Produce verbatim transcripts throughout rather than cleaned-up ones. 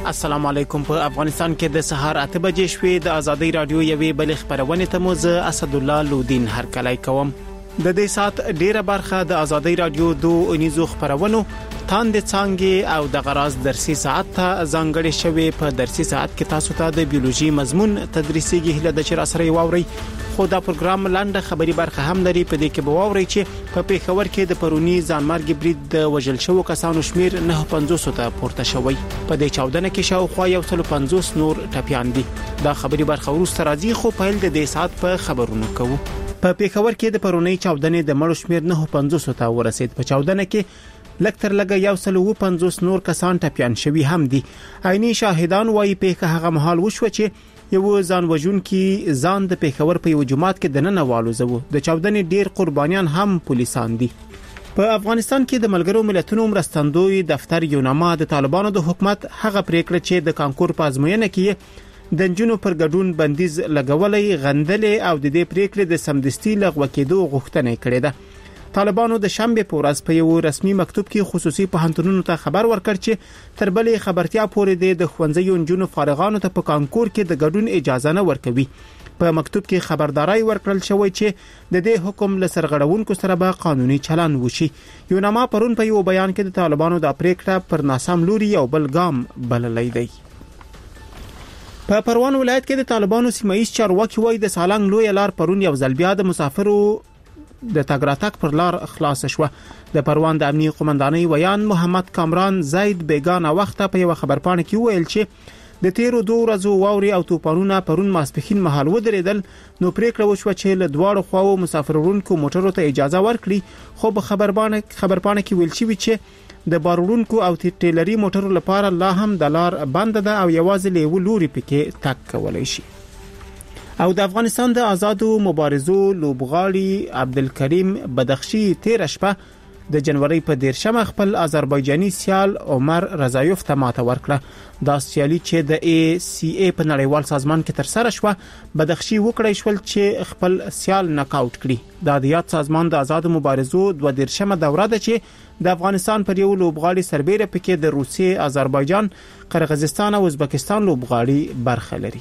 السلام علیکم. په افغانستان کې د سهار اته بجې شوې د ازادي رادیو یوې بل خبرونه ته مو زه اسد الله لودین هرکلی کوم. د دې سات ډیره برخه د ازادي رادیو دوه انیزو خبرونو تاند څنګه او د غراز درسي ساعت ته ځانګړي شوی. په درسي ساعت کې تاسو ته د بیولوژي مضمون تدریسيږي هله د چر اثر واوري. خو دا پروګرام لاندې خبري برخه هم لري. په دې کې به واوري چې په پیښور کې د پرونی ځانمرګ برید د وژل شوو کسانو شمیر نه پنځوس ته پورته شوی. په دې چاودنه کې شاوخوا یو سل پنځوس نور ټپيان دي. دا خبري برخه ورسته راځي خو په هل د دې سات په خبرونو کوو. په پیښور کې د پرونی چاودنې د مړو شمیر نه پنځوس ته ورسید. په چاودنه کې لکتر لګ یو سل پنځوس نور کسان ټپيان شوي هم دي. عیني شاهدان وايي په هغه محل وشو چې یو ځان وژون کې ځان د پیښور په یو جماعت کې د ننوالو زو د چاودنې ډیر قربانیان هم پولیسان دي. په افغانستان کې د ملګرو ملتونو مرستندوی دفتر یوناما د طالبانو د حکومت هغه پریکړه چې د کانکور په ازموینه کې د جنونو پر ګډون بندیز لګولې غندلې او د دې پریکړې د سمدستي لغوه کېدو غوښتنه کړې ده. طالبانو د شنبه په ورځ په یو رسمي مکتوب کې خصوصي پوهنتونونو ته خبر ورکړ چې تر بلې خبرتیا پورې د خوندزیو جنونو فارغانو ته په کانکور کې د ګډون اجازه نه ورکوي. په مکتوب کې خبرداري ورکړل شوې چې د دې حکم له سرغړونکو سره به قانوني چلن وشي. یوناما پرون په یو بیان کې د طالبانو د پریکړه پر ناسم لوري یو بل ګام بللی دی. په پروان ولایت کې د طالبانو سیمایي چارواکي وایي د سالنګ لوی لار پرون یو ځل بیا د مسافرو د تګراتک پر لار خلاص شوه. د پروان د امنیه قومندانۍ ویان محمد کامران زید بیگانه وخت په یو خبرپاڼه کې ویل چې د تیرو دوه ورځو واوري او توپانونه پرون ماسپخین مهال ودرېدل. نو پریکړه وشوه چې له دواړو خواو مسافرونکو موټرو ته اجازه ورکړي. خو په خبرپاڼه خبرپاڼه کې ویل شوی چې د بارونکو او ټیلري موټرو لپاره لا هم د لار بند ده او یوازې له لوري پکې تک کولای شي. او د افغانستان د آزادو مبارزو لوبغاړي عبدالکریم بدخشي تیر شپه د جنوري په دیرشم خپل آذربایجاني سیال عمر رضایوف ته ماته ورکړه. دا سیالي چې د ای سی ای په نړیوال سازمان کې تر سره شوه بدخشي وکړی شول چې خپل سیال ناکاوټ کړي. دا د یاد سازمان د آزادو مبارزو دوه دیرشمه دوره ده چې د افغانستان پر یو لوبغاړي سربېره پکې د روسیې، آذربایجان، قرغیزستان او ازبکستان لوبغاړي برخه لري.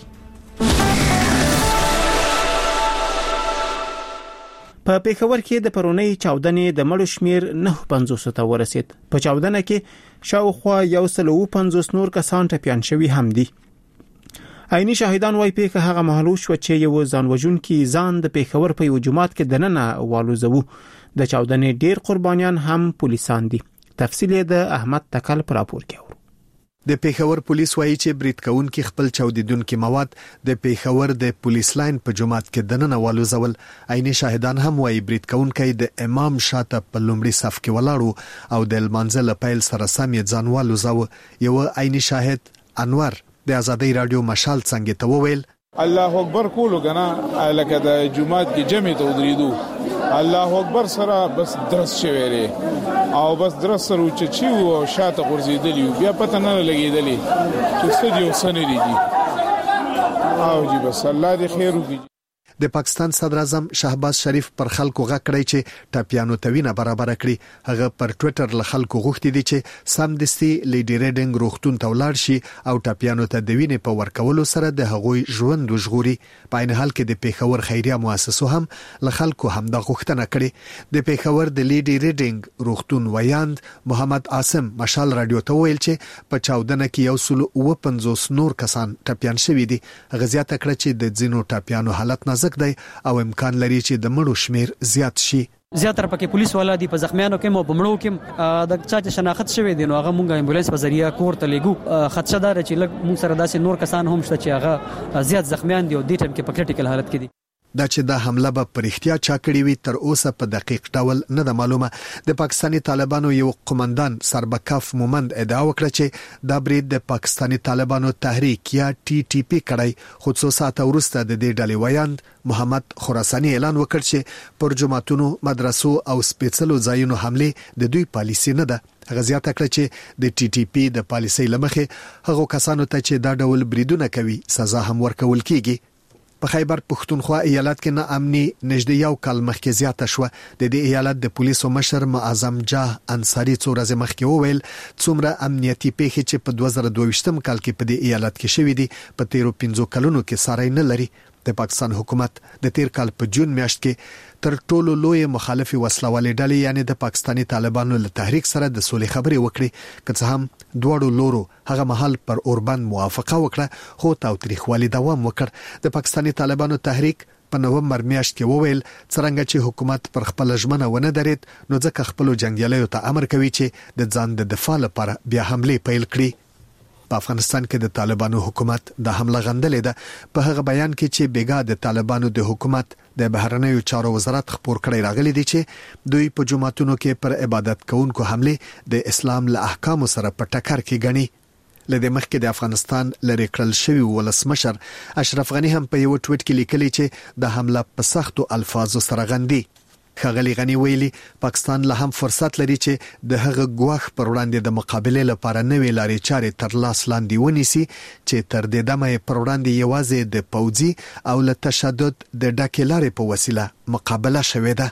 په پیښور کې د پرونی چاودنې د مړو شمیر نه پنځوس ته ورسید. په چاودنه کې شاوخوا یو سل پنځوس نور کسان ټپيان شوي هم دي. عیني شاهدان وايي په هغه محل شو چې یو ځان وژون کې ځان د پیښور په یو جماعت کې د ننه والو زو د چاودنې ډیر قربانیان هم پولیسان دي. تفصیل د احمد تکل پر راپور کې. د پیښور پولیس وایي چې برید کوونکي خپل چاودیدونکو مواد د پیښور د پولیس لاین په جماعت کې دننه والوزول. عیني شاهدان هم وایي برید کوونکي د امام شاته په لومړي صف کې ولاړو او د المنزل پیل سره سم یې ځان والوزاو. یو عیني شاهد انور د ازادي رادیو مشال څنګه ته وویل الله اکبر کولو کنه لکه د جمعات کې جمع ته ودرېدو الله اکبر سره بس درس شویری او بس درس سره چې او شاته ورزيدلی بیا پته نه لګیدلی چې څه دی وسنه دي او جی بس الله دې خیر وکړي. د پاکستان صدر اعظم شهباز شریف پر خلکو غږ کړی چې ټاپیانو توینه برابر کړي. هغه پر ټوئیټر له خلکو غوښتي دي چې سمدستي لیډي ریډینګ روختون ته ولاړ شي او ټاپیانو ته د وینې په ورکولو سره د هغوی ژوند وژغوري. په عین حال کې د پیښور خیریه مؤسسو هم له خلکو هم د غوښتنه کړې. د پیښور د لیډي ریډینګ روختون ویاند محمد عاصم مشال رادیو ته ویل چې په چاودنه کې یو سل پنځوس نور کسان ټاپیان شوي دي. غزيات کړ چې د ځینو ټاپیانو حالت نازک دی او امکان لري چې د مړو شمیر زیات شي. زیاتره پکې پولیس والا دي په زخمیانو کې مو بمړو کې د چا چې شناخت شوی دي نو هغه مونږه امبولانس په ذریعہ کور ته لګو. خدشه دار چې لږ مونږ سره داسې نور کسان هم شته چې هغه زیات زخمیان دي او د ټیم کې په کریټیکل حالت کې دي. دا چې دا حمله به پرختیا چا کړی وي تر اوسه په دقیق ډول نه ده معلومه. د پاکستاني طالبانو یو قومندان سربکف مومند ادعا وکړه چې دا برید د پاکستاني طالبانو تحریک یا ټي ټي پی کړی. خو څو ساعته وروسته د دې ډلې ویاند محمد خراساني اعلان وکړ چې پر جماعتونو، مدرسو او سپیڅلو ځایونو حمله د دوی پالیسي نه ده. غزيات کړ چې د ټي ټي پی د پالیسي لمخې هغه کسانو ته چې دا ډول بریدونه کوي سزا هم ورکول کیږي. په خیبر پښتونخوا ایالت کې نه امني نږدې یو کال مخکې زیاته شو. د دې ایالت د پولیسو مشر معظم جاه انصاری څو ورځې مخکې وویل څومره امنیتي پیښې چې په دوه زره دوه ویشتم کال کې په دې ایالت کې شوې دي په تیرو پنځو کلونو کې ساری نه لري. د پاکستان حکومت د تیر کال په جون میاشت کې تر ټولو لوی مخالفي وسلوالې ډلې یعنی د پاکستاني طالبانو له تحریک سره د سولې خبرې وکړي که څه هم دواړو لورو هغه مهال پر اوربند موافقه وکړه خو تاوتریخوالي دوام وکړ. د پاکستاني طالبانو تحریک په نومبر میاشت کې وویل څنګه چې حکومت پر خپل ژمنه ونه درید نو ځکه خپل جنگیالیو ته امر کوي چې د ځان د دفاع لپاره بیا حمله پیل کړي. په افغانستان کې د طالبانو حکومت د حمله غندلې ده. په هغه بیان کې چې بیګا د طالبانو د حکومت د بهرنیو چارو وزارت خبر کړی راغلی دی چې دوی په جمعتونو کې پر عبادت کوونکو حمله د اسلام له احکام سره په ټکر کې غني. لدې مخکې د افغانستان لری کړل شوی ولسمشر اشرف غنی هم په یو ټویټ کې لیکلی چې د حمله په سختو الفاظو سره غندي. ښاغلي غنی ویلي پاکستان له هم فرصت لري چې د هغه ګواښ پر وړاندې د مقابله لپاره نوې لارې چارې تر لاس لاندې ونیسي چې تر دې دمه پر وړاندې یوازې د پوځي او له تشدد د ډکې لارې په وسیله مقابله شوې ده.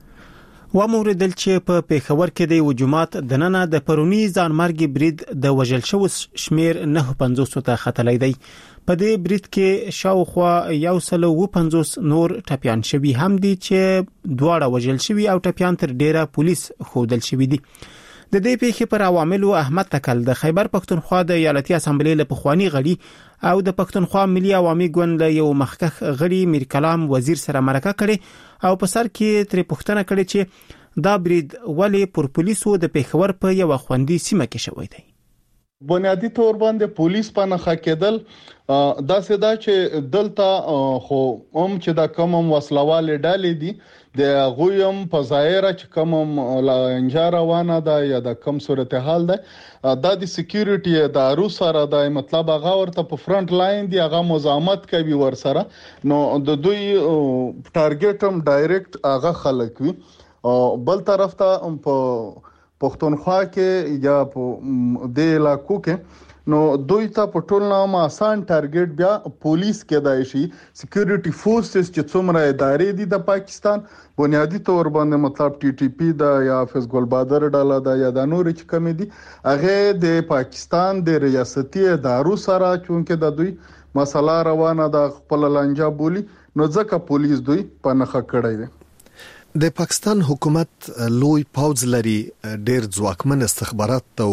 وموردل چې په پیښور کې د وجومات د ننه د پرونی ځانمرګي برید د وژل شو شمیر نه پنځوس ته ختلای دی. په دې برید کې شاوخوا یو سل او پنځوس نور ټپيان شوي هم دي چې دواړه وژل شوي او ټپيان تر ډیره پولیس خودل شوي دي. د دې پیښې پر عواملو احمد تکل د خیبر پښتونخوا د ایالتي اسمبلی له پخوانی غړي او د پښتونخوا ملي عوامي ګوند له یو مخکخ غړي میر کلام وزیر سره مرکه کړي او په سر کې تر پښتنه کړي چې دا برید ولې پر پولیسو د پیښور په یو خوندي سیمه کې شوی دی. بنیادی تور باندې پولیس په نخښه کېدل دا سدا چې دلته خو هم چې دا کوم وسلواله ډالې دي د غویم په ظاهره چې کوم لنجا روانه ده یا د کوم صورتحال ده دا د سکیورټي د روس سره د مطلب هغه ورته په فرنٹ لاین دی هغه مزاحمت کوي ور سره نو د دوی ټارګټ هم ډایرکټ هغه خلک وي. بل طرف ته په پښتونخوا کې یا په د علاقو کې نو دوی ته په ټول نامه آسان ټارګټ بیا پولیس کې دای شي. سکیورټي فورسز چې څومره ادارې دي د پاکستان بنیادی تور باندې مطلب ټي ټي پی دا یا حافظ ګل بادر ډاله دا یا د نور چې کمی دي هغه د پاکستان د ریاستي ادارو سره چونکه د دوی مسله روانه د خپل لنجا بولی نو ځکه پولیس دوی په نخښه کړی دی. د پاکستان حکومت لوی پوځ لري ډېر ځواکمن استخبارات او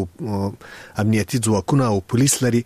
امنیتي ځواکونه او پولیس لري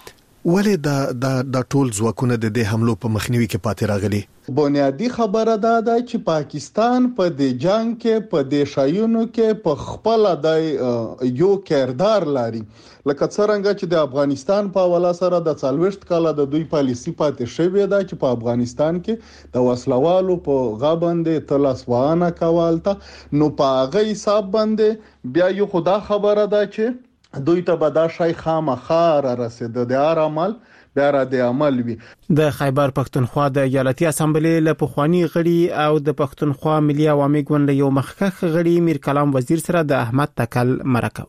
ولې دا د ټول ځواکونه د دې حملو په مخنیوي کې پاتې راغلي. بنیادی خبره ده چې پاکستان په دې جنگ کې په دې شایونو کې په خپل د یو کردار لري لکه څنګه چې د افغانستان په حواله سره د څلويشت کاله د دوی پالیسی پاتې شوې ده چې په افغانستان کې د وسلوالو په غابندې تلاسوانه کولته نو په هغه حساب باندې بیا یو خدا خبره ده چې دوی ته به دا شای خامخا را رسید د هر عمل بیا را د عمل وي. د خیبر پښتونخوا د ایالتي اسمبلی له پخوانی غړي او د پښتونخوا ملي عوامي ګوند یو مخکخ غړي میر کلام وزیر سره د احمد تکل مرکه.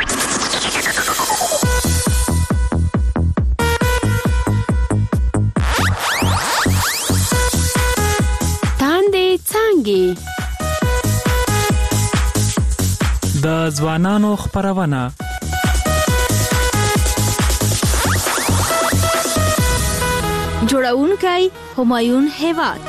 تاندې څنګه د ځوانانو خبرونه جوړونکی همایون هیواد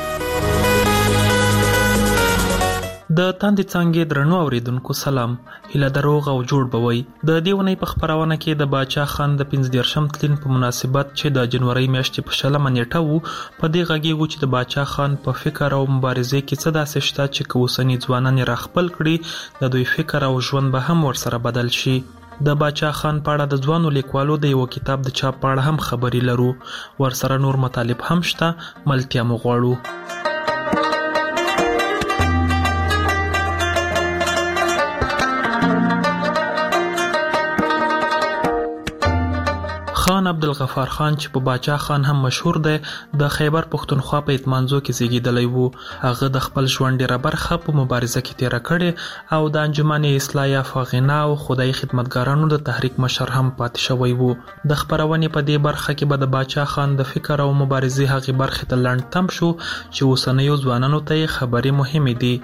د تاندې څنګه درنو اوریدونکو سلام هله دروغ او جوړ بوي. د دیونې په خبرونه کې د باچا خان د پنځه دیرشم تلین په مناسبت چې د جنوري میاشتې په شلمه نیټه وو په دې غږیږي چې د باچا خان په فکر او مبارزې کې څه داسې شته چې کوسنی ځوانان را خپل کړي د دوی فکر او ژوند به هم ورسره بدل شي. د باچا خان په اړه د ځوانو لیکوالو د یو کتاب د چاپ په اړه هم خبري لرو. ورسره نور مطالب هم شته ملتیا مو غواړو. خان خان عبدالغفار خان چې په باچا خان هم مشهور دی د خیبر پښتونخوا په اتمانزو کې زیږیدلی وو. هغه د خپل ژوند ډیره برخه په مبارزه کې تیره کړې او د انجمن اصلاح فغنا او خدای خدمتګارانو د تحریک مشر هم پاتې شوی وو. د خبرونې په دې برخه کې به د باچا خان د فکر او مبارزې هغې برخې ته لنډ تم شو چې اوسنیو ځوانانو ته یې خبرې مهمې دي.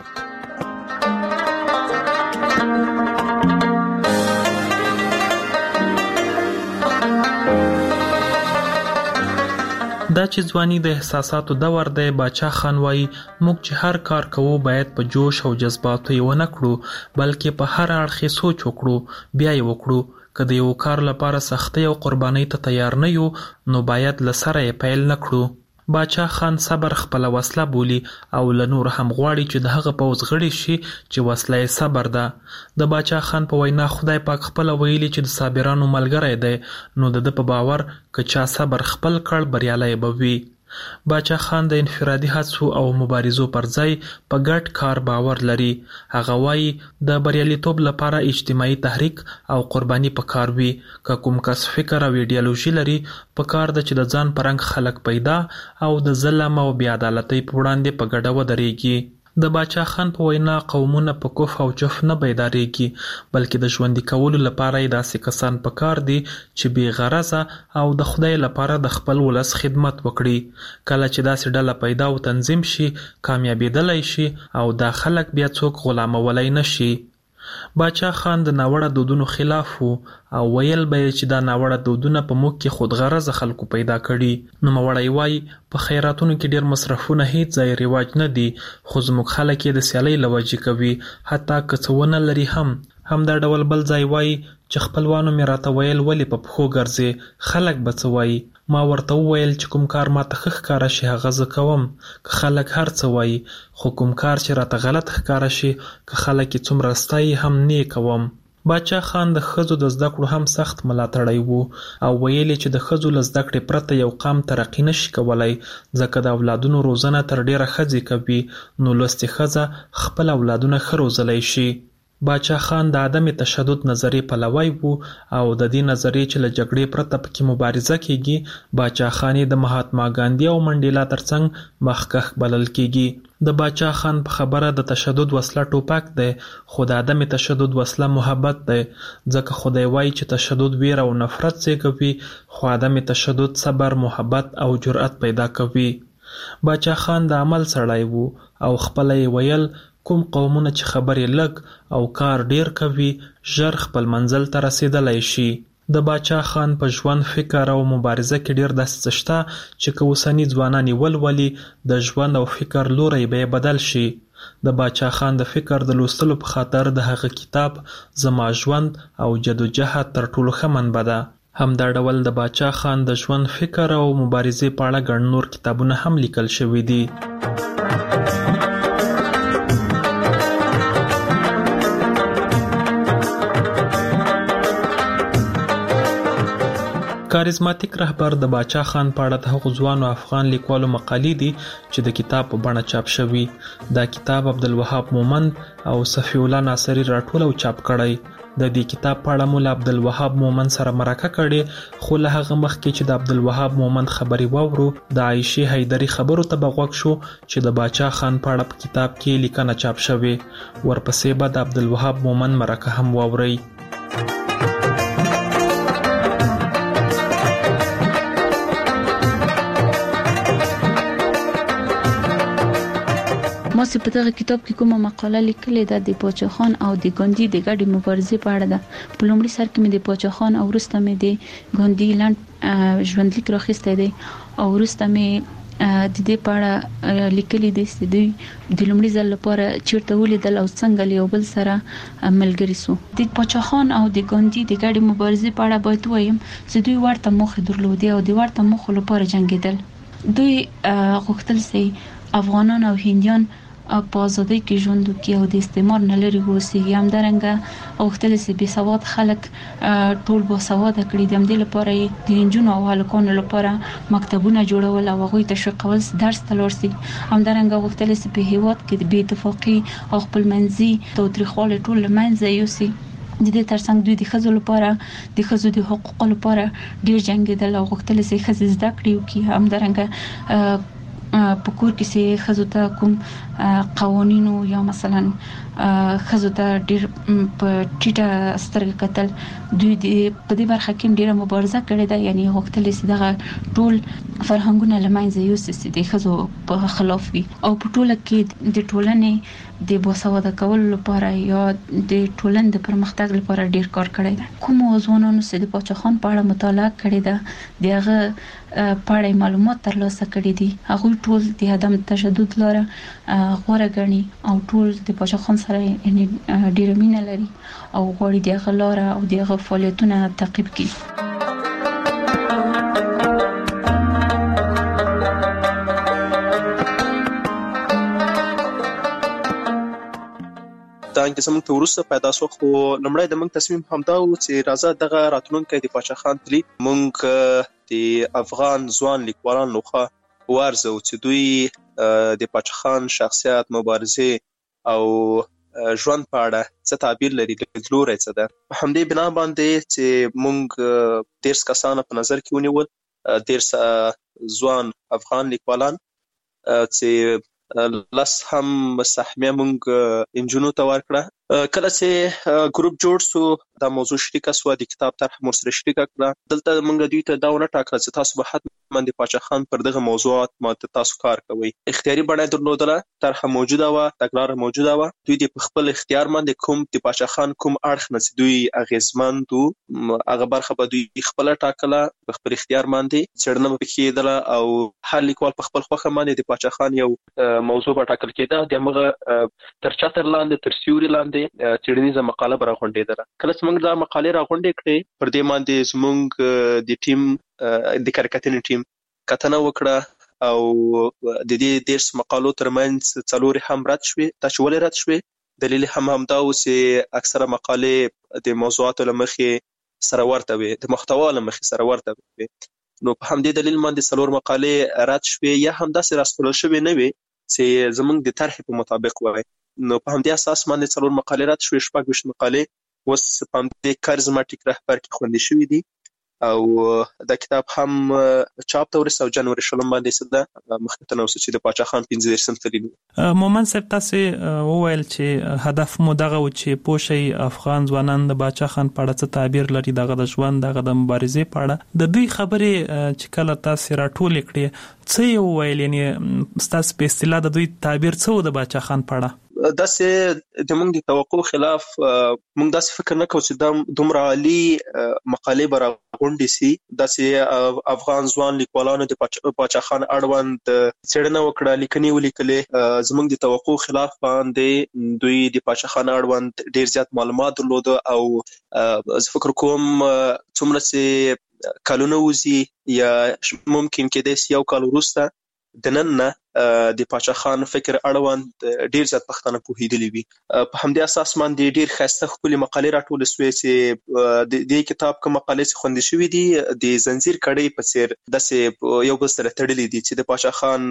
دا چې ځواني د احساساتو دور دی، باچا خان وایي موږ چې هر کار کوو باید په جوش او جذباتو یې ونه کړو بلکې په هر اړخ یې سوچ وکړو، بیا یې وکړو. که د یو کار لپاره سختۍ او قربانۍ ته تیار نه یو نو باید له سره یې پیل نه کړو. باچا خان صبر خپله وسله بولي او له نور هم غواړي چې د هغه پوځ غړي شي چې وسله یې صبر ده. د باچا خان په وینا خدای پاک خپله ویلي چې د صابرانو ملګری دی، نو د ده په باور که چا صبر خپل کړ بریالی به وي. باچا خان د انفرادي هڅو او مبارزو پر ځای په ګډ کار باور لري. هغه وایي د بریالیتوب لپاره اجتماعي تحریک او قرباني په کار وي. که کوم کس فکر او ایډیالوژي لري په کار ده چې د ځان په رنګ خلک پیدا او د ظلم او بې عدالتۍ په وړاندې په ګډه ودرېږي. د باچا خان په وینا قومونه په کف او جف نه بیدارېږي بلکې د ژوندي کولو لپاره یې داسې کسان په کار دي چې بې غرضه او د خدای لپاره د خپل ولس خدمت وکړي. کله چې داسې ډله پیدا او تنظیم شي کامیابېدلی شي او دا خلک بیا څوک غلامولی نه شي. باچا خان د ناوړه دودونو خلاف وو او ویل به یې چې دا ناوړه دودونه په موږ کې خودغرضه خلکو پیدا کړي. نوموړی وایي په خیراتونو کې ډېر مصرفونه هیڅ ځای رواج نه دي، خو زموږ خلک یې د سیالۍ له وجې کوي حتی که څه ونه لري هم. همدا ډول بل ځای وایي چې خپلوانو مې راته ویل ولې په پښو ګرځې، خلک به څه وایي. ما ورته وویل چې کوم کار ماته ښه ښکاره شي هغه زه کوم، که خلک هر څه وایي، خو کوم کار چې راته غلط ښکاره شي که خلک یې څومره ستایي هم نه یې کوم. باچا خان د ښځو د زده کړو هم سخت ملاتړی وو او ویل چې د ښځو له زده کړې پرته یو قام ترقي نشي کولی ځکه د اولادونو روزنه تر ډیره ښځې کوي، نو لوستې ښځه خپل اولادونه ښه روزلی شي. باچا خان د عدم تشدد نظریې پلوی وو او د دې نظریې چې له جګړې پرته پکې مبارزه کیږي باچا خان د مهاتما ګاندي او منډیلا ترڅنګ مخکښ بلل کیږي. د باچا خان په خبره د تشدد وسله ټوپک دی، خو د عدم تشدد وسله محبت دی، ځکه خدای وایي چې تشدد ویره او نفرت زیږوي خو عدم تشدد صبر، محبت او جرأت پیدا کوي. باچا خان د عمل سړی وو او خپله یې ویل کوم قومونه چې خبرې لږ او کار ډیر کوي ژر خپل منزل ته رسیدلی شي. د باچا خان په ژوند، فکر او مبارزه کې ډیر داسې څه شته چې که اوسني ځوانان یې ولولي د ژوند او فکر لوری به یې بدل شي. د باچا خان د فکر د لوستلو په خاطر د هغه کتاب زما ژوند او جدوجهد تر ټولو ښه منبع ده. همدا ډول د باچا خان د ژوند، فکر او مبارزې په اړه ګڼ نور کتابونه هم لیکل شوي دي. کاریزماتیک رهبر د باچا خان په اړه د هغو ځوانو افغان لیکوالو مقالې دي چې د کتاب په بڼه چاپ شوي. دا کتاب عبدالوهاب مومند او صفی الله ناصري راټول او چاپ کړی. د دې کتاب په اړه مو له عبدالوهاب مومند سره مرکه کړې، خو له هغه مخکې چې د عبدالوهاب مومند خبرې واورو د عایشې حیدري خبرو ته به غوږ شو چې د باچا خان په اړه په کتاب کې لیکنه چاپ شوې. ورپسې به د عبدالوهاب مومند مرکه هم واورئ. ما چې په دغه کتاب کې کومه مقاله لیکلې ده د باچا خان او د ګاندي د ګډې مبارزې په اړه ده. په لومړي سر کې مې د باچا خان او وروسته مې د ګاندي لنډ ژوندلیک راخیستی دی او وروسته مې د دې په اړه لیکلي دي چې دوی د لومړي ځل لپاره چیرته ولیدل او څنګه له یو بل سره ملګري سو. د باچا خان او د ګاندي د ګډې مبارزې په اړه باید ووایم چې دوی ورته موخې درلودې او د ورته موخو لپاره جنګېدل. دوی غوښتل چې افغانان او هندیان په ازادۍ کې ژوند وکړي او د استعمار نه لرې واوسېږي. همدارنګه غوښتل چې بې سواد خلک ټول باسواده کړي. د همدې لپاره یې د نجونو او هلکانو لپاره مکتبونه جوړول او هغوی تشویقول چې درس ته لاړ شي. همدارنګه غوښتل چې په هېواد کې د بې اتفاقي او خپلمنځي تاوتریخوالی ټول له منځه یوسي. د دې ترڅنګ دوی د خزو لپاره د خزو د حقوقو لپاره ډیر جنگیدل او غوښتل چې خزې زده کړي او کې همدارنګه په کور کې سي خزو ته کوم قوانینو یا مثلا خزو ته ډیر په ټیټه سترګه کتل دوی د په دې برخه کې ډیره مبارزه کړې ده، یعنی غوښتل چې دغه ټول فرهنګونه لمنځه یوسي د خزو په خلاف وي او په ټوله کې د ټولنې د باسواده کولو لپاره یا د ټولنې د پرمختګ لپاره ډیر کار کړی ده. کوم ځوانانو چې د پاچا خان په اړه مطالعه کړې ده دغه په اړه معلومات ترلاسه کړي دي، هغه ټول د عدم تشدد لاره غوړه غني او ټول د پاچا خان سره یعنی ډیر مینه لري او غوړي دغه لاره او دغه فعالیتونه تعقیب کړي. دا انګه زموږ ته ورسته پیدا شو، خو لمړی د موږ تصمیم همدا و چې راځه دغه راتلونکي د پاچا خان تلی موږ د افغان ځوان لیکوالان لوخه ورزو چې دوی د پاچا خان شخصیت، مبارزه او ژوند په اړه څه تعبیر لري، لیدلوري څه ده. په همدې بنا باندې چې موږ دیرش کسان په نظر کې ونیول، دیرش ځوان افغان لیکوالان چې لس هم سهمیه مونږ انجونو ته ورکړه. کله چې ګروپ جوړ سو دا موضوع شریکه سو، د کتاب طرح مور سره شریکه کړه. دلته مونږ دوی ته دا ونه ټاکل چې تاسو به حتما د پاچا خان پر دغه موضوعات ماته تاسو کار کوئ. اختیاري بڼه درلودله، طرح موجوده و، تګلاره موجوده و. دوی د خپل اختیار باندې کوم د پاچا خان کوم اړخ نه چې دوی اغیزمند وو هغه برخه به دوی خپل ټاکله، په خپل اختیار باندې څېړنه به کېدله او هر لیکوال په خپل خوښه باندې د پاچا خان یو موضوع به ټاکل کېده، د هغه تر چتر لاندې تر سیوري لاندې څېړنیزه مقاله به راغونډېدله. کله چې موږ دا مقالې راغونډې کړې پر دې باندې زموږ د ټیم د کارکتنې ټیم کتنه وکړه او د دې دیرش مقالو ترمنځ څلورې هم رد شوې. دا چې ولې رد شوې دلیل هم همدا و چې اکثره مقالې د موضوعاتو له مخې سره ورته وي، د محتوا له مخې سره ورته وي. نو په همدې دلیل باندې څلور مقالې رد شوې یا همداسې راستولل شوې نه وي چې زموږ د طرحې په مطابق وای. نو په همدې اساس باندې څلور مقالې رد شوې، شپږ ویشت مقالې اوس په همدې کارزماټیک رهبر کې خوندي شوې دي او دا کتاب هم چاپ ته ورسېد او جنوري شلم باندې سده مخکې ته نوسه چې د پاچا خان پنځه دېرشم تلین. مومن صاحب تاسو وویل چې هدف مو دغه و چې پوه شئ افغان ځوانان د پاچا خان په اړه څه تعبیر لري، دغه د ژوند، دغه د مبارزې په اړه. د دوی خبرې چې کله تاسو راټولې کړې څه یې وویل، یعنی ستاسو په اصطلاح د دوی تعبیر څه و د پاچا خان په اړه؟ داسې د موږ د توقع خلاف موږ داسې فکر نه کوو چې دا دومره عالي مقالې به راغونډې سي. داسې افغان ځوان لیکوالانو د پاچا خان اړوند څېړنه وکړه، لیکنې ولیکلې. زموږ د توقع خلاف باندې دوی د پاچا خان اړوند ډېر زیات معلومات درلوده او زه فکر کوم څومره چې کلونه وځي یا ممکن کېدای سي یو کال وروسته د نن نه د پاچا خان فکر اړوند ډیر زیات پښتانه پوهیدلی وي. په همدې اساس باندې ډیر ښایسته ښکلې مقالې راټولې سوې چې د دې کتاب کوم مقالې چې خوندي شوي دي د زنجیر کړۍ په څیر داسې یو بل سره تړلي دي چې د پاچا خان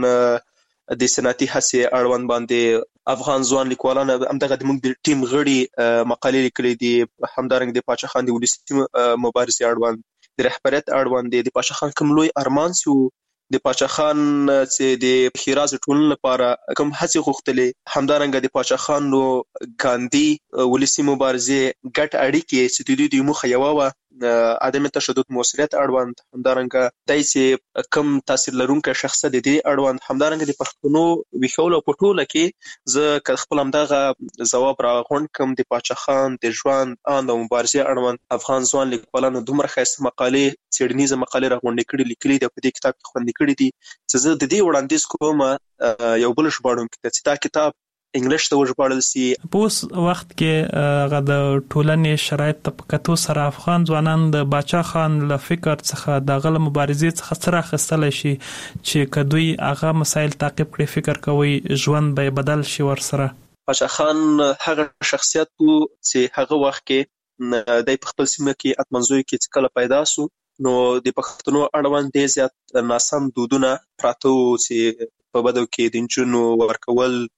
د صنعتي هڅې اړوند باندې افغان ځوان لیکوالان همدغه د موږ د ټیم غړي مقالې لیکلې دي. همدارنګه د پاچا خان د ولسي مبارزې اړوند، د رهبریت اړوند، د پاچا خان کوم لوی ارمان سو، د پاچا خان چې د ښېراز ټولنې لپاره کوم هڅې غوښتلې، همدارنګه د پاچا خان نو ګاندي ولسي مبارزې ګډ اړیکې چې د دوی د موخه یوه وه عدم تشدد موثریت اړوند، همدارنګه دای چې کوم تاثیر لرونکی شخصیت د دې اړوند، همدارنګه د پښتنو ویښولو په ټوله کې زه که خپل همدغه ځواب راغونډ کړم د پاچا خان د ژوند اند او مبارزې اړوند افغان ځوان لیکوالانو دومره ښایسته مقالې، څېړنیزه مقالې راغونډې کړي، لیکلي دي، په دې کتاب کې خوندي کړي دي چې زه د دې وړاندیز کوم یو بل ژباړونکي ته چې دا کتاب انګلیش ته وژباړل سي. په اوس وخت کې هغه د ټولنې شرایط ته په کتو سره افغان ځوانان د پاچا خان له فکر څخه د هغه له مبارزې څخه څه راخیستلی شي چې که دوی هغه مسایل تعقیب کړي، فکر کوي ژوند به بدل شي ورسره؟ پاچا خان هغه شخصیت و چې هغه وخت کې دی په خپل سیمه کې اتمنځوي کې چې کله پیدا سو نو د پښتنو اړوند ډېر زیات ناسم دودونه پراته و چې په بدو کې د نجونو ورکول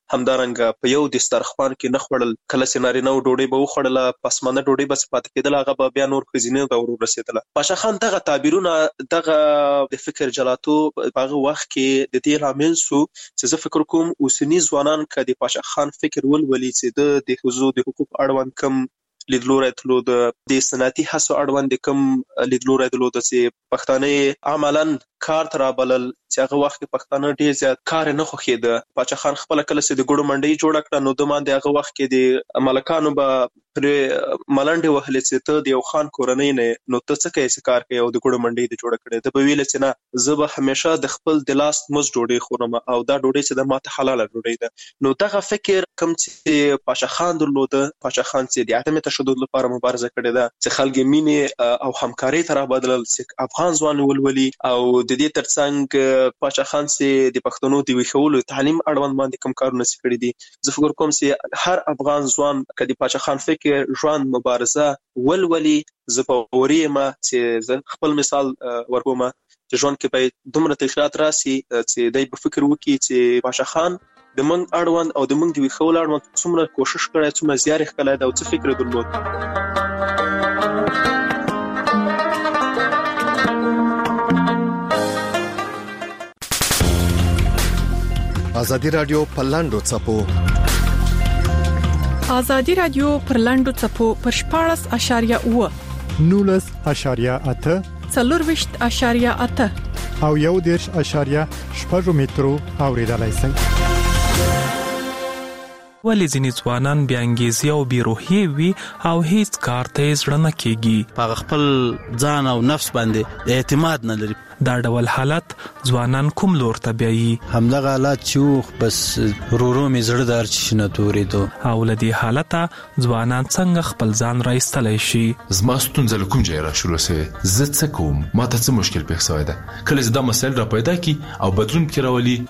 همدارنګه په یو دسترخوان کې نه خوړل، کله چې نارینه ډوډۍ به وخوړله پسمانه ډوډۍ بس پاتې کېدل، هغه به بیا نور ښځینه ته ور رسېدله. پاشا خان دغه تعبیرونه دغه د فکر جلاتو په هغه وخت کې د دې لامل سو چې زه فکر کوم اوسني ځوانان که د پاشا خان فکر ولولي چې د د ښځو د حقوق اړوند کم لیدلوری درلود، د صنعتي هڅو اړوند کم لیدلوری درلود، چې پښتانه عملاً کار ته رابلل، چې هغه وخت کې پښتانه ډېر زیات کار نه خوښېده. پاچا خان خپله کله چې د ګوړو منډۍ جوړه کړه نو د باندې هغه وخت کې د ملکانو به پرې ملنډې وهلې چې ته د یو خان کورنۍ نه نو ته څه کوې چې کار کوې او د ګوړو منډۍ دې جوړه کړې. ده به ویله چې نه زه به همیشه د خپل د لاس مزد ډوډۍ خورم او دا ډوډۍ چې ده ماته حلاله ډوډۍ ده. نو دغه فکر کوم چې پاچا خان درلوده، پاچا خان چې د عدم تشدد لپاره مبارزه کړې ده، چې خلک مینې او همکارۍ ته رابلل، چې افغان ځوان ولولي، او د دې ترڅنګ پاچا خان چې د پښتنو د ویښولو تعلیم اړوند باندې کوم کارونه چې کړي دي. زه فکر کوم چې هر افغان ځوان که د پاچا خان فکر، ژوند، مبارزه ولولي، زه باوري یم چې زه خپل مثال ورکوم چې ژوند کې باید دومره تغیرات راسي چې دی به فکر وکړي چې پاچا خان د موږ اړوند او د موږ د ویښولو اړوند څومره کوشش کړی، څومره زیار یې کړی ده او څه فکر درلود. ازادي رادیو په لاندو څپو ازادي رادیو پر لاندو څپو پر شپاړس اشاریه اوه نولس اشاریه اته څلورویشت اشاریه اته او یو دېرش اشاریه شپږ مترو اوریدلای شئ. ولی ځینې ځوانان بې انګیزې او بې روحیې وي او هیڅ کار ته یې زړه نه کېږي، په خپل ځان او نفس باندې اعتماد نه لري. دا ډول حالت ځوانان کوم لور ته بیایي؟ همدغه حالت چې بس ورو مې زړه د هر څه شي نه تورېدو. او له دې حالته ځوانان څنګه خپل ځان را ایستلی شي؟ زما ستونزه له کوم ځایه را شروع سوې، زه څه کوم، ما ته څه مشکل پېښ سوی ده. کله چې دا مسایل را پیدا کړي او بدلون پکې راولي،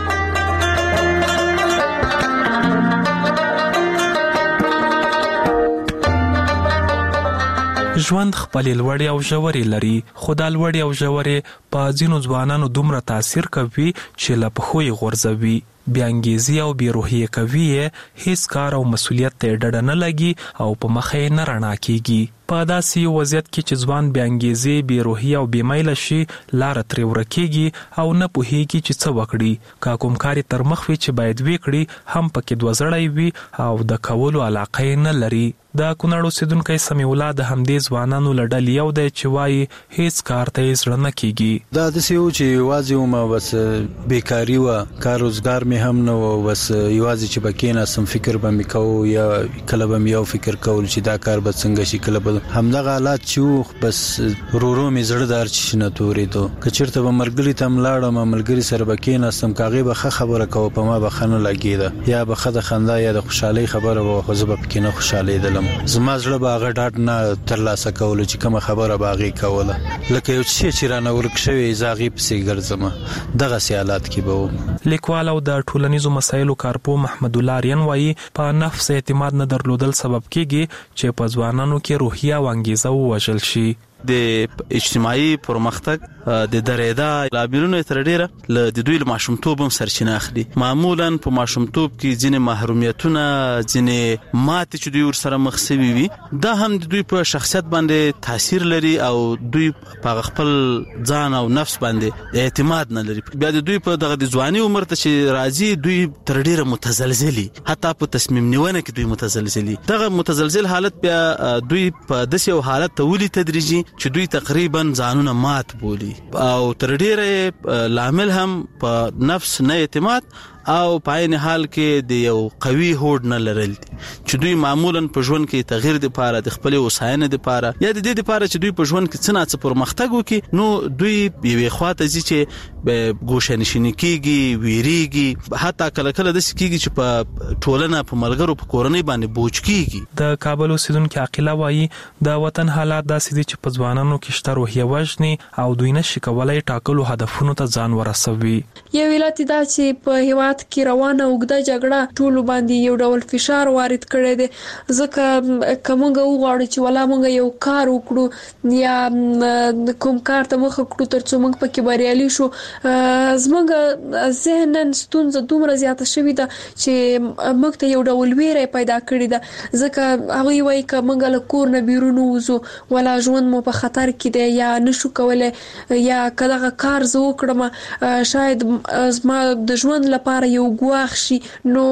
ژوند خپلې لوړې او ژورې لري، خو دا لوړې او ژورې په ځینو ځوانانو دومره تاثیر کوي چې له پښو یې غورځوي، بې انګیزې او بې روحیې کوي یې، هیڅ کار او مسؤلیت ته یې ډډه نه لګي او په مخه یې نه رڼا کېږي. په داسې یو وضعیت کې چې ځوان بې انګیزې، بې روحیې او بې میله شي، لاره ترې ورکېږي او نه پوهېږي چې څه وکړي. که کوم کار یې تر مخ وي چې باید ویې کړي، هم پکې دوه زړی وي او د کولو علاقه یې نه لري. د کونړ اوسېدونکی سمیع الله د همدې ځوانانو له ډلې یو دی چې وایي هیڅ کار ته یې زړه نه کېږي. دا داسې و چې یوازې ومه، بس بېکاري وه، کار روزګار مې هم نه و، بس یوازې چې به کېناستم فکر به مې کوو، یا کله به مې یو فکر کول چې دا کار به څنګه شي، کله به همدغه حالات چې و، بس ورو ورو مې زړه د هر څه شي نه تورېدو. که چېرته به ملګري ته هم لاړم، ملګري سره به کېناستم، که هغې به ښه خبره کوه په ما به ښه نه لګېده، یا به ښه د خندا یا د خوشحالۍ خبره به وه، خو زه به پکې نه خوشحالېدلم. زما زړه به هغه ډاډ نه ترلاسه کولو چې کومه خبره به هغې کوله، لکه یو څه چې رانه ورک شوی زه هغې پسې ګرځم. دغسې حالات کې به وم. لیکوال او د ټولنیزو مسایلو کارپوه محمد الله آریان وایي په نفس اعتماد نه درلودل سبب کېږي چې په ځوانانو کې روحیه او انګیزه ووژل شي. د اجتماعي پرمختګ د درېدا لاملونه تر ډیره له د دوی له ماشومتوب هم سرچینه اخلي. معمولا په ماشومتوب کې ځینې محرومیتونه، ځینې ماتې چې دوی ورسره مخ شوي وي، دا هم د دوی په شخصیت باندې تاثیر لري او دوی په خپل ځان او نفس باندې اعتماد نه لري. بیا د دوی په دغه د ځواني عمر ته چې راځي، دوی تر ډیره متزلزلي، حتی په تصمیم نیونه کې دوی متزلزلي. دغه متزلزل حالت بیا دوی په داسې یو حالت ته ولي تدریجي چې دوی تقریبا ځانونه مات بولي او تر ډیره لامل هم په نفس نه اعتماد او په عین حال کې د یو قوي هوډ نه لرل چې دوی معمولا په ژوند کې تغییر د پاره، د خپل وساینه د پاره، یا د دې د پاره چې دوی په ژوند کې څه نه څه پرمختګ وکړي، نو دوی یوې خواته ځي چې ګوشه نشیني کېږي، ویریږي، حتی کله کله داسې کېږي چې په ټولنه، په ملګرو، په کورنۍ باندې بوج کېږي. د کابل اوسېدونکي عاقله وایي د وطن حالات داسې دي چې په ځوانانو کې شته روحیه وژني او دوی نشي کولای ټاکلو هدفونو ته ځان ورسوي. یو علت دا چې په هیواد کې روانه اوږده جګړه ټول باندې یو ډول فشار وارد کړی دی، ځکه کومه وغواړي چې ولا موږ یو کار وکړو یا کوم کار ته مخ کړو ترڅو موږ پکې بریالي شو، زموږ ذهنن ستونزه دومره زیاته شوې ده چې موږ ته یو ډول ویره پیدا کړې ده، ځکه هغه وایي چې موږ له کور نه بیرون وځو ولا ژوند مو په خطر کې دی یا نشو کولای یا کله کار زه وکړم شاید زما د ژوند لپاره یو ګواښ شي. نو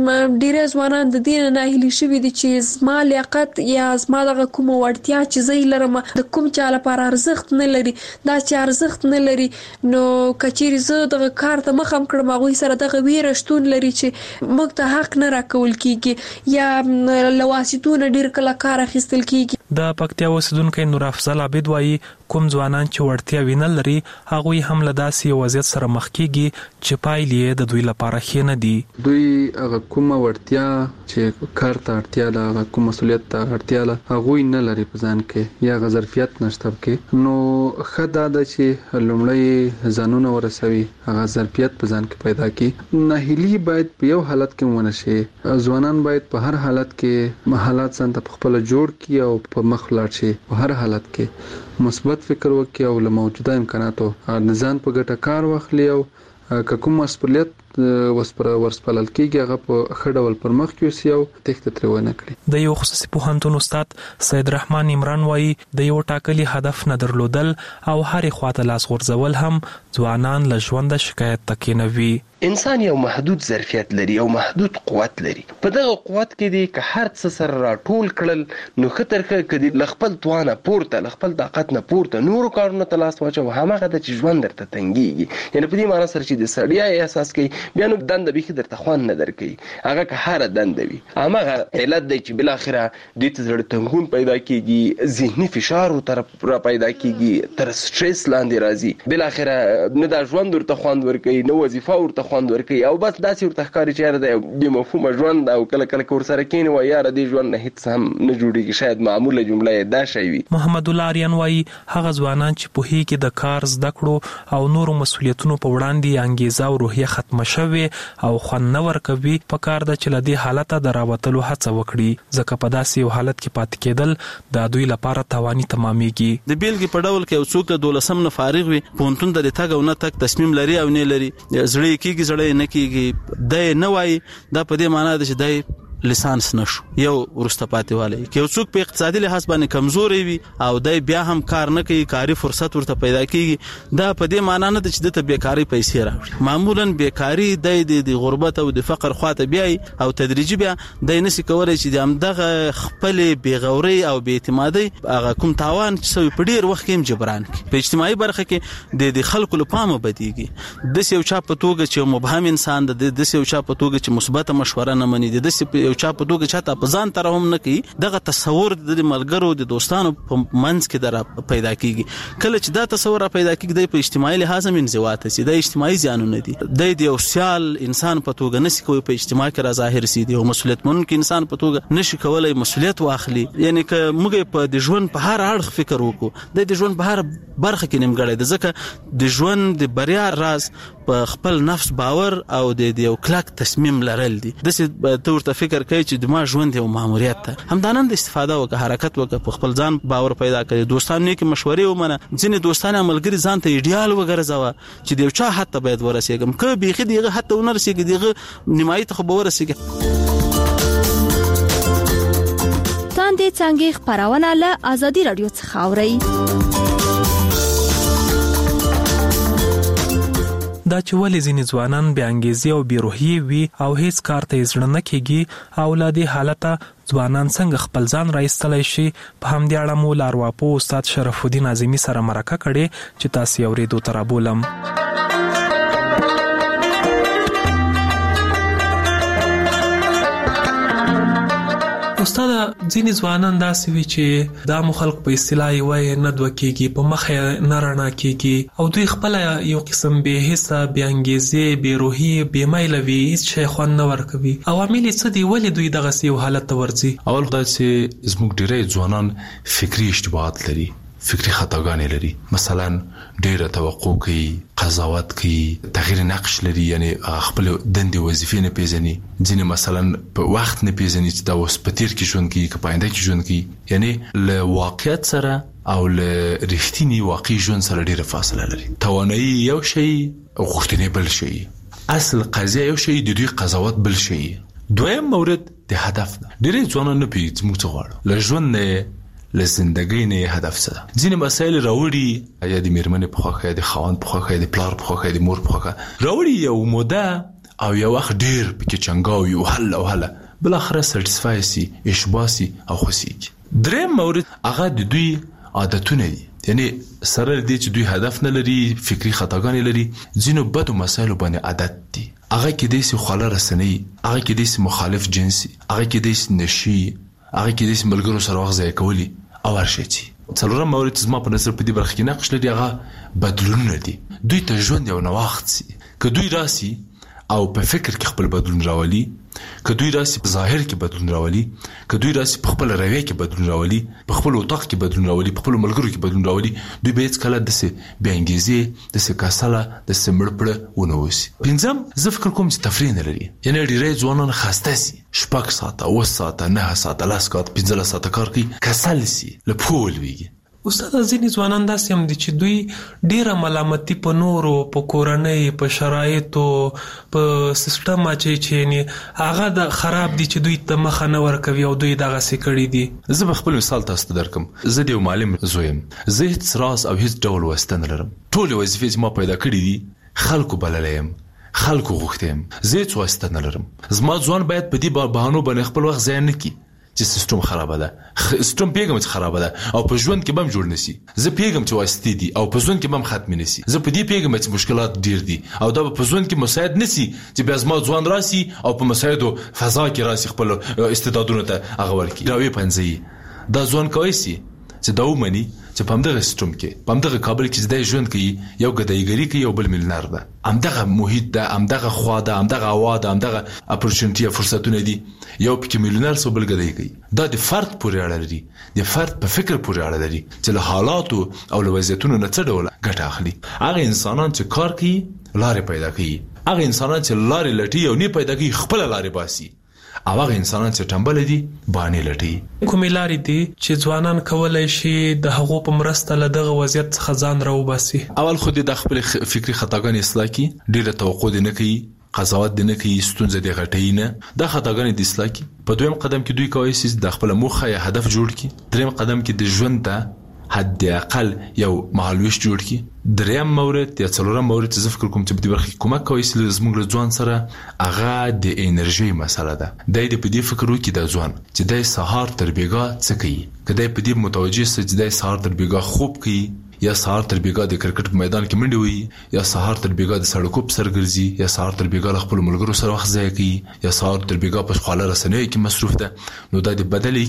ډېر ځوانان د دې نه هیلي شوي دي چې زما لیاقت یا زما دغه کومه وړتیا چې زه یې لرم د کوم چا لپاره ارزښت نه لري، دا چې ارزښت نه لري نو کچېرې زه دغه کار ته مخ هم کړم هغوی سره دغه ویره شتون لري چې موږ ته حق نه راکول کیږي یا له واسطو نه ډېر کله کار اخیستل کیږي. د پکتیا اوسیدونکو نور افضل عابد وایي کوم ځوانان چې وړتیا وینه لري هغوی هم له داسې وضعیت سره مخ کیږي چې پایلې د دوی لپاره ښې نه دي. دوی هغه کومه وړتیا چې کار ته اړتیا ده، هغه کوم مسؤلیت ته اړتیا ده هغوی نه لري په ځان کې یا هغه ظرفیت نشته کې. نو ښه دا ده چې لومړی ځانونه ورسوي، هغه ظرفیت په ځان کې پیدا کړي. ناهیلي باید په یو حالت کې ونه شي، ځوانان باید په هر حالت کې حالات ځان ته خپل جوړ کړي او په مخ لاړ شي. په هر حالت کې مثبت فکر وکړي او له موجوده امکاناتو نزان په ګټه کار واخلي او که کوم مسؤلیت وسپره ورسپلل کېږي هغه په ښه ډول پر مخ یوسي او تېښته ترې ونه کړي. د یو خصوصي پوهنتون استاد سید رحمان عمران وایي د یو ټاکلي هدف نه درلودل او هرې خواته لاس غورځول هم ځوانان له ژونده شکایت ته کېنوي. انسان یو محدود ظرفیت لري او محدود قوت لري. په دغه قوت کې دی که هر څه سره راټول کړل نو ښه تر ښه که دی له خپل توانه پورته له خپل طاقت نه پورته نورو کارونو ته لاس واچو هماغه ده چې ژوند درته تنګېږي. یعنې په دې معنی سره چې د ستړیا احساس کوي بیا نو دنده بیخي درته خوند نه درکوي، هغه که هره دنده وي. هماغه علت دی چې بالاخره دوی ته زړه تنګون پیدا کېږي، ذهني فشار ورته را پیدا کېږي، تر سټرس لاندې راځي، بالاخره نه دا ژوند ورته خوند ورکوي نه وظیفه ورته خوند ورکوي او بس داسې ورته ښکاري چې یاره د بې مفهومه ژوند او کله کله که ورسره کښېني وایي یاره دې ژوند نه هېڅ هم نه جوړېږي. شاید معموله جمله یې دا شی وي. محمد الله آریان وایي هغه ځوانان چې پوهېږي د کار زده کړو او نورو مسؤلیتونو په وړاندې انګیزه او روحیه ختمه شوې او خوند نه ورکوي په کار ده چې له دې حالته د راوتلو هڅه وکړي، ځکه په داسې یو حالت کې پاتې کېدل د دوی لپاره تاواني تمامېږي. د بیلګې په ډول کې یو څوک د دولسم نه فارغ وي، پوهنتون ته د تګ او نه تګ تصمیم لري او نه لري، زړه یې کېږي زړه نه کېږي، دی نه وایي دا په دې معنا ده چې دی لیسانس نشو یو ورسته پاتې والی. که یو څوک په اقتصادي لحاظ باندې کمزوري وي او دی بیا هم کار نه کوي، کاري فرصت ورته پیدا کېږي، دا په دې معنا نه ده چې دته بیکاري پیسې راوړي. معمولا بیکاري دی د غربت او د فقر خواته بیایي او تدریجي بیا دی نشي کولی چې د همدغه خپلې بېغورۍ او بې اعتمادۍ هغه کوم تاوان چې سوی په ډېر وخت کې هم جبران کړي. په اجتماعي برخه کې د خلکو له پامه بدېږي، داسې یو چا په توګه چې مبهم انسان ده، داسې یو چا په توګه چې مثبته مشوره نه مني، داسې یو چا په توګه چاته په ځان تر هم نه کوي، دغه تصور د ملګرو د دوستانو په منځ کې در پیدا کیږي. کله چې دا تصور پیدا کیږي د په اجتماعي لحاظ هم انزواته سي، د اجتماعي زیانونه دي، د یو سیال انسان په توګه نشي کوي په اجتماع کې را ظاهر سي، د یو مسؤلیت منونکي انسان په توګه نشي کولای مسؤلیت واخلي. یعنی که موږ په د ژوند په هر اړخ فکر وکړو د ژوند په هر برخه کې نیمګړی ده، ځکه د ژوند د بریا راز په خپل نفس باور او د یو کلک تصمیم لرل دي. داسې ته ورته فکر کوي چې د ما ژوند یو ماموریت ده، همدانن د استفاده وکړه، حرکت وکړه، په خپل ځان باور پیدا کړي، دوستانو نیکې مشورې ومنه، ځینې دوستان یا ملګري ځان ته ایډیال وګرځوه چې د یو چا حد ته باید ورسېږم، که بیخي د هغه حد ته ونه رسېږي د هغه نیمایي ته خو به ورسېږي. تاندې څانګې خپرونه له ازادي راډیو څخه اورئ. دا چې ولې ځینې ځوانان بې انګیزې او بې روحیې وي او هیڅ کار ته یې زړه نه کېږي او له دې حالته ځوانان څنګه خپل ځان راایستلی شي، په همدې اړه مو له ارواپوه استاد شرف الدین اعظمي سره مرکه کړې چې تاسې یې اورېدو ته رابولم. استاد ځینې ځوانان داسې وي چې دا مو خلق په اصطلاح یې وایي نه دوه کېږي، په مخ یې نه رڼا کېږي او دوی خپله یو قسم بې حسه، بې انګیزې، بې روحي، بې میله وي، هېڅ شی خوند نه ورکوي. عوامل یې څه دي؟ ولې دوی دغسې یو حالت ته ورځي؟ اول خدای چې زموږ ډېری ځوانان فکري اشتباهات لري، فکری خطاګانې لري. مثلا ډیره توقع کوي، قضاوت کوي، تغییر نقش لري، یعنی خپل دندې وظیفې نه پیژني. ځینې مثلا په وخت نه پیژني چې دا اوس په تیر کې ژوند کوي که په آینده کې ژوند کوي. یعنی له واقعیت سره او له رښتینی واقعي ژوند سره ډیره فاصله لري. توانایي یو شی، غوښتنې بل شی. اصل قضیه یو شی، د دوی قضاوت بل شی. دویم مورد د هدف ده. ډیرې ځوانان نه پیږي موږ څه غواړو له ژوند نه، له زندګۍ نه هدف څه ده. ځینې مسایل راوړي، یا د میرمنې په خوښه، یا د خاوند په خوښه، یا د پلار په خوښه، یا د مور په خوښه راوړي، یو موده او یو وخت ډیر پکې چنګاوي او هله او هله بل اخره سټیسفای سي، اشباسي او خوشيږي. دریم مورد هغه د دوی عادتونه دي. یعنی سره دې چې دوی هدف نه لري، فکری خطاګانې لري، ځینو بدو مسایلو باندې عادت دي. هغه کې دې سي خاله رسنۍ، هغه کې دې سي مخالف جنسي، هغه کې دې سي نشي، هغه کې دې سي ملګرو سره وخت ضایع کولی او هرشي. څلورم مورد زما په نظر په دې برخه کې نقش لري، هغه بدلونونه دي. دوی ته ژوند یو نوښت سي. که دوی راسي او په فکر کې خپل بدلون راولي، که دوی راسي په ظاهر کې بدلون راولي، که دوی راسي په خپل رویه کې بدلون راولي، په خپل اتاق کې بدلون راولي، په خپل ملګرو کې بدلون راولي، دوی به هیڅ کله داسې بې انګیزې، داسې کسله، داسې مړ پړه ونه اوسي. پنځم، زه فکر کوم چې تفریح نه لري. یعنی ډېری ځوانان خسته سي، شپږ ساعته، اووه ساعته، نهه ساعته، لس ساعته، پنځلس ساعته کار کوي، کسل سي، له پښو ولوېږي. استاد ځینې ځوانان داسې هم دي چې دوی ډیره ملامتي په نورو، په کورنۍ، په شرایطو، په سیستم اچي چې هغه د خراب دي چې دوی ته مخه نه ورکوي او دوی دغسې کړي دي. زه به خپل مثال تاسو ته درکم. زه د یو معلم زوی یم. زه هیڅ راز او هیڅ ډول واسطه نه لرم. ټولې وظیفې چې ما پیدا کړي دي خلکو بللی یم، خلکو غوښتی یم. زه هیڅ واسطه نه لرم. زما ځوان باید په دې بهانو باندې خپل وخت ضایع نه کړي چې سیستم خرابه ده. سیستم پیغام چې خرابه ده او په ژوند کې بم جوړ نشي. زه پیغام چې واسطې دي او په ژوند کې بم ختم نشي. زه په دې پیغام چې مشکلات ډیر دي او دا په ژوند کې مساعد نشي چې بیا زما ځوان راسي او په مساعدو فضا کې راسي خپل استعدادونه ته هغه ورکی راوي پنځي. دا ځوان کوي چې دا ومني چې په همدغه سیستم کې، په همدغه کابل کې چې دی ژوند کوي، یو ګدایګري کوي، یو بل میلیونر ده. همدغه محیط ده، همدغه خوا ده، همدغه هوا ده، همدغه اپورچونټي یا فرصتونه دي. یو پکې میلیونر سو، بل ګدایي کوي. دا د فرد پورې اړه لري، د فرد په فکر پورې اړه لري چې له حالاتو او له وضعیتونو نه څه ډول ګټه اخلي. هغه انسانان چې کار کوي لارې پیدا کوي، هغه انسانان چې لارې لټي او نه پیدا کوي خپل لارې باسي، او هغه انسانان چې ټمبل دي باندې لټي. کومې لارې دي چې ځوانان کولای شي د هغو په مرسته له دغه وضعیت څخه ځان راوباسي؟ اول خو د خپل فکری خطاګانې اصلاح کړي. ډېره توقع دې نه کوي، قضاوت دې نه کوي، ستونزه دې غټوي نه. دا خطاګانې دې اصلاح کړي. په دویم قدم کې دوی کولی شي د خپل موخه یا هدف جوړ کړي. دریم قدم کې د ژوند ته حد اقل یو مهالویش جوړ کړي. دریم مورد یا څلورم مورد چې زه فکر کوم چې په دې برخه کې کومک کوي چې زموږ له ځوان سره هغه د انرژي مسله ده. دی د په دې فکر وکړي د ځوان چې دی سهار تر بیګا څه کوي. که دی په دې متوجه سي چې دی سهار تر بیګا خوب کوي، یا سهار تر بیګا د کرکټ په میدان کې منډې وهي، یا سهار تر بیګا د سړکو په سر ګرځي، یا سهار تر بیګا له خپلو ملګرو سره وخت ضایع کوي، یا سهار تر بیګا په خواله رسنیو کې مصروف ده، نو دا د بدلې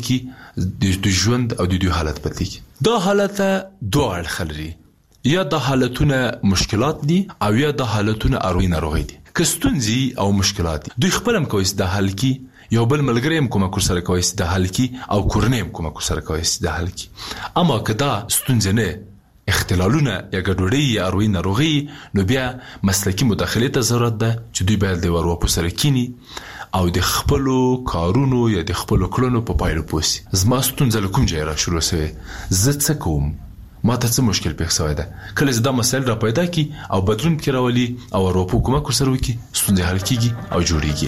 کې د ژوند او د دوی حالت بدلېږي. دا حالت دوه اړخه لري. یا دا حالتونه مشکلات دي او یا دا حالتونه اروي ناروغي دي. که ستونزې او مشکلات دي دوی خپل هم کوي چې د حل کې، یو بل ملګری هم کومک ورسره کوي چې د حل کې، او کورنۍ هم کومک ورسره کوي چې د حل کې. اما که دا ستونزې نه، اختلالونه یا ګډوډي یا اروي ناروغي، نو بیا مسلکي مداخله ته ضرورت ده چې دوی باید د ورواپو سره کینی او د خپلو کارونو یا د خپلو کړنو په پایلو پوسی. زما ستونزه له کوم ځای را شروع شوې، زه څه کوم، ما ته څه مشکل پېښ شوی ده. کله چې دا مسایل را پیدا کی او بدلون پکې راولي او ورواپو کومک ورسره وکړي، ستونزې حل کیږي او جوړیږي.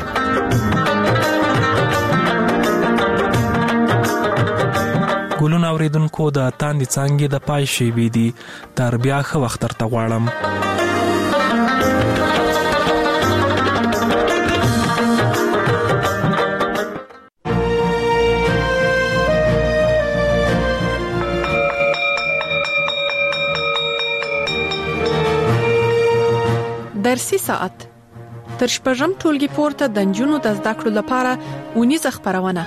ګلونه اوریدونکو، د تاندې څانګې د پای شیبې دي. تر بیا ښه وخت درته غواړم. درسي ساعت تر شپږم ټولګي پورته د نجونو د زده کړو لپاره اونیزه خبرونه.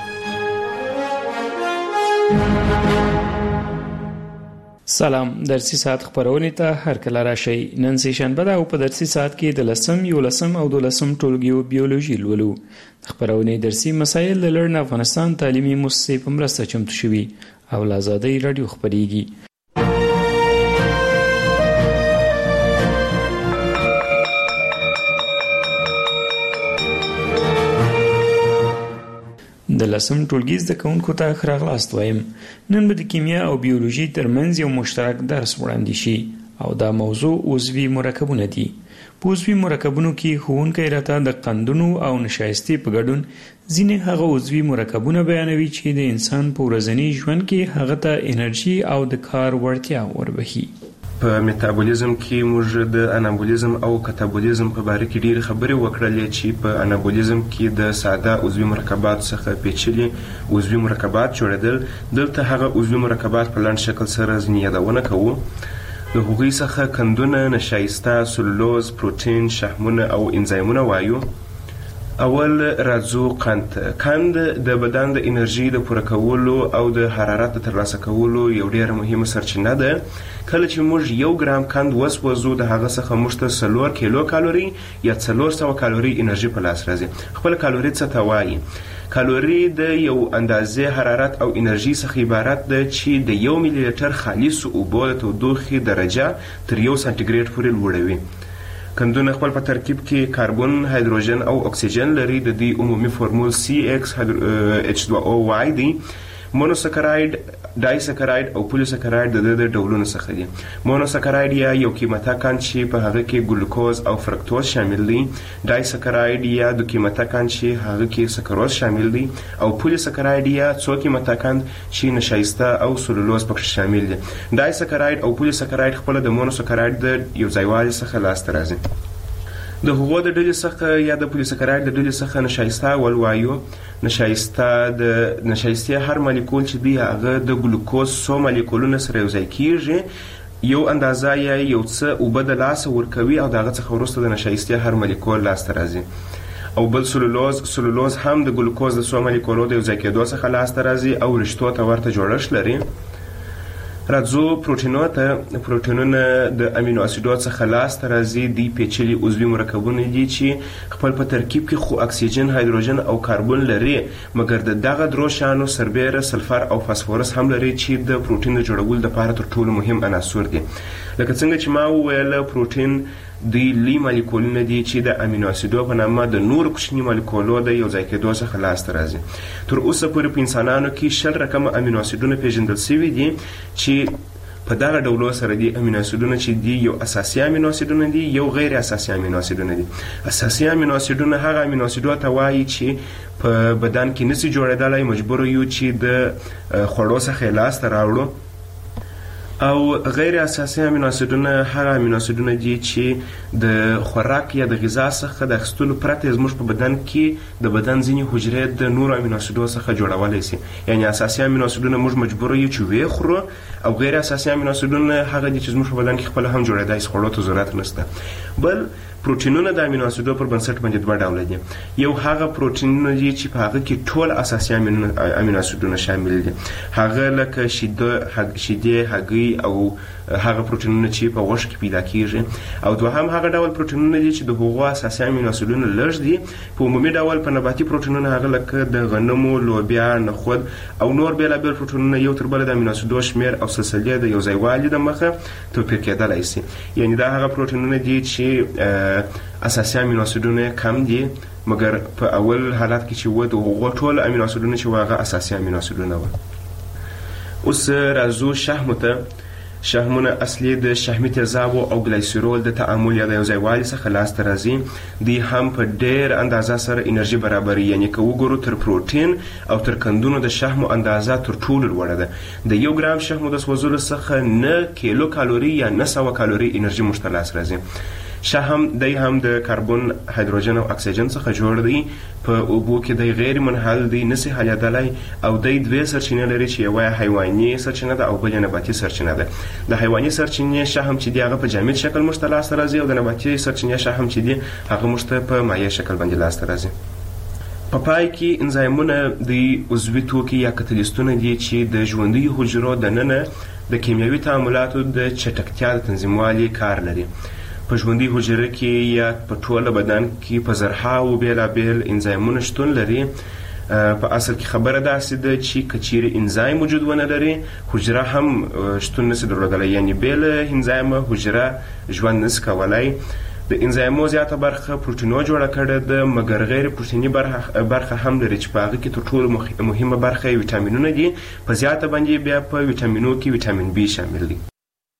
سلام، درسي ساعت خبرونه ته هر کله راشي. نن سه شنبه ده او په درسي ساعت کې د لسم، یولسم او دولسم ټولګیو بیولوژي لولو. خبرونه درسي مسایل د لړن افغانستان تعلیمي مؤسسې په مرسته چمتو شوي او له آزادۍ رادیو خبريږي. د لسم ټولګي زده کوونکو ته ښه راغلاست وایم. نن به د کیمیا او بیولوژي ترمنځ یو مشترک درس وړاندې شي او دا موضوع عضوي مرکبونه دي. په عضوي مرکبونو کې ښوونکی راته د قندونو او نشایستې په ګډون ځینې هغه عضوي مرکبونه بیانوي چې د انسان په ورځني ژوند کې هغه ته انرژي او د کار وړتیا وربخي. په میتابولیزم کې موږ د انابولیزم او کتابولیزم په باره کې ډېرې خبرې وکړلې چې په انابولیزم کې د ساده عضوي مرکبات څخه پیچلي عضوي مرکبات جوړېدل. دلته هغه عضوي مرکبات په لنډ شکل سره ځینې یادونه کوو. د هغوی څخه قندونه، نشایسته، سلولوز، پروتین، شحمونه او انزایمونه وایو. اول راځو قند. قند د بدن د انرژي د پوره کولو او د حرارت د ترلاسه کولو یو ډیره مهمه سرچینه ده. کله چې موږ یو ګرام قند وسوځو د هغه څخه موږ ته څلور کیلو کالوري یا څلور سوه کالوري انرژي په لاس راځي. خپل کالوري څه ته وایي؟ کالوري د یو اندازې حرارت او انرژي څخه عبارت ده چې د یو ملي لیټر خالصو اوبو د تودوخې درجه تر یو سانتیګریډ پورې لوړوي. قندونه خپل په ترکیب کې کاربن، هایدروجن او اکسیجن لري. د دې عمومي فورمول سی ایکس ایچ دوه او واي دی. مونوسکراید، ډایسکراید او پولیسکراید د د ډولونو څخه دي. مونوسکراید یا یو قیمته قند چې په هغه کې ګلوکوز او فرکتوز شامل دي. ډایسکراید یا دو قیمته قند چې هغه کې سکروز شامل دي. او پولیسکراید یا څو قیمته قند چې نشایسته او سلولوز پکې شامل دي. ډایسکراید او پولیسکراید خپل د مونوسکراید د یو ځایوالي څخه لاسته راځي. د هغو د ډلې څخه یا د پولیسکراید د ډلې څخه نشایسته اول وایو. نشایسته د نشایستې هر مالیکول چې دی هغه د ګلوکوز څو مالیکولونه سره یو ځای کیږي، یو اندازه یا یو څه اوبه د لاسه ورکوي او د هغه څخه وروسته د نشایستې هر مالیکول لاسته راځي. او بل سلولوز. سلولوز هم د ګلوکوز د څو مالیکولو د یو ځای کېدو څخه لاسته راځي او رشتو ته ورته جوړښت لري. راځو پروټینونو ته. پروټینونه د امینو اسیدو څخه لاسته راځي. دی پیچلي عضوي مرکبونه دي چې خپل په ترکیب کې خو اکسیجن، هایدروجن او کاربن لري، مګر د دغه درو شانو سربیره، سلفر او فاسفورس هم لري چې د پروټین د جوړولو لپاره تر ټولو مهم عناصر دي. لکه څنګه چې ما وویل پروټین دوی لی مالیکولونه دي چې د امینو اسیدو په نامه د نور کوچني مالیکولو د یو ځای کېدو څخه لاسته راځي. تر اوسه پورې په انسانانو کې شل رقمه امینو اسیدونه پیژندل شوي دي چې په دغه ډولو سره دي. امینو اسیدونه چې دي یو اساسي امینو اسیدونه دي، یو غیر اساسي امینو اسیدونه دي. اساسي امینو اسیدونه هغه امینو اسیدو ته وایي چې په بدن کې نشي جوړېدلی، مجبور یو چې د خوړو څخه لاسته راوړو. او غیر اساسي امینو اسیدونه هغه امینو اسیدونه دي چې د خوراک یا د غذا څخه د اخیستلو پرته زموږ په بدن کې د بدن ځینې حجرې د نورو امینو اسیدو څخه جوړولی شي. یعنې اساسي امینو اسیدونه موږ مجبور یو چې ویې خورو، او غیر اساسي امینو اسیدونه هغه دي چې زموږ په بدن کې خپله هم جوړېدای شي، خوړو ته ضرورت نشته. بل پروټینونه د امینو اسیدو پر بنسټ باندې دوه ډوله دي. یو هغه پروټینونه دي چې په هغه کې ټول اساسي امینو اسیدونه شامل دي، هغه لکه شیدې، هګۍ او هغه پروټینونه چې په غوښه کې پیدا کیږي. او دوهم هغه ډول پروټینونه دي چې د هغو اساسي امینو اسیدونه لږ دي. په عمومي ډول په نباتي پروټینونه هغه لکه د غنمو، لوبیا، نخود او نور بېلابېل پروټینونه یو تر بله د امینو اسیدو شمېر او سلسلې د یو ځایوالي د مخه توپیر کېدلی شي. یعنې دا هغه پروټینونه دي چې اساسي امینو اسیدونه کم دي، مګر په اول حالت کې چې و د هغو ټول امینو اسیدونه چې و هغه اساسي امینو اسیدونه وه. اوس راځو شحمو ته. شحمونه اصلي د شحمي تیزابو او ګلایسیرول د تعامل یا د یو ځایوالي څخه لاسته راځي. دوی هم په ډېر اندازه سره انرژي برابروي. یعنې که وګورو تر پروټین او تر قندونو د شحمو اندازه تر ټولو لوړه ده. د یو ګرام شحمو د سوځولو څخه نه کیلو کالوري یا نه سوه کالوري انرژي موږ ته لاس راځي. شحم دی هم د کاربن، هایدروجن او اکسیجن څخه جوړ دی. په اوبو کې دی غیر منحل دی، نسي حلیدلی، او دی دوې سرچینې لري چې یوه حیواني سرچینه ده او بل یې نباتي سرچینه ده. د حیواني سرچینې شحم چې دی هغه په جامد شکل موږ ته لاسته راځي، او د نباتي سرچینې شحم چې دی هغه موږ ته په مایع شکل باندې لاسته راځي. په پای کې انزایمونه د عضوي توکي یا کتلیستونه دي چې د ژوندیو حجرو دننه د کیمیاوي تعاملاتو د چټکتیا د تنظیموالي کار لري. په ژوندي حجره کې یا په ټوله بدن کې په زرهاوو بېلابېل انزایمونه شتون لري. په اصل کې خبره داسې ده چې که چیرې انزایم وجود ونه لري، حجره هم شتون نشي درلودلی. یعنې بې له انزایمه حجره ژوند نشي کولی. د انزایمو زیاته برخه پروتینو جوړه کړې ده، مګر غیر پروتیني برخه هم لري چې په هغه کې تر ټولو مهمه برخه یې ویټامینونه دي. په زیاته باندې بیا په ویټامینو کې ویټامین بي شامل دی.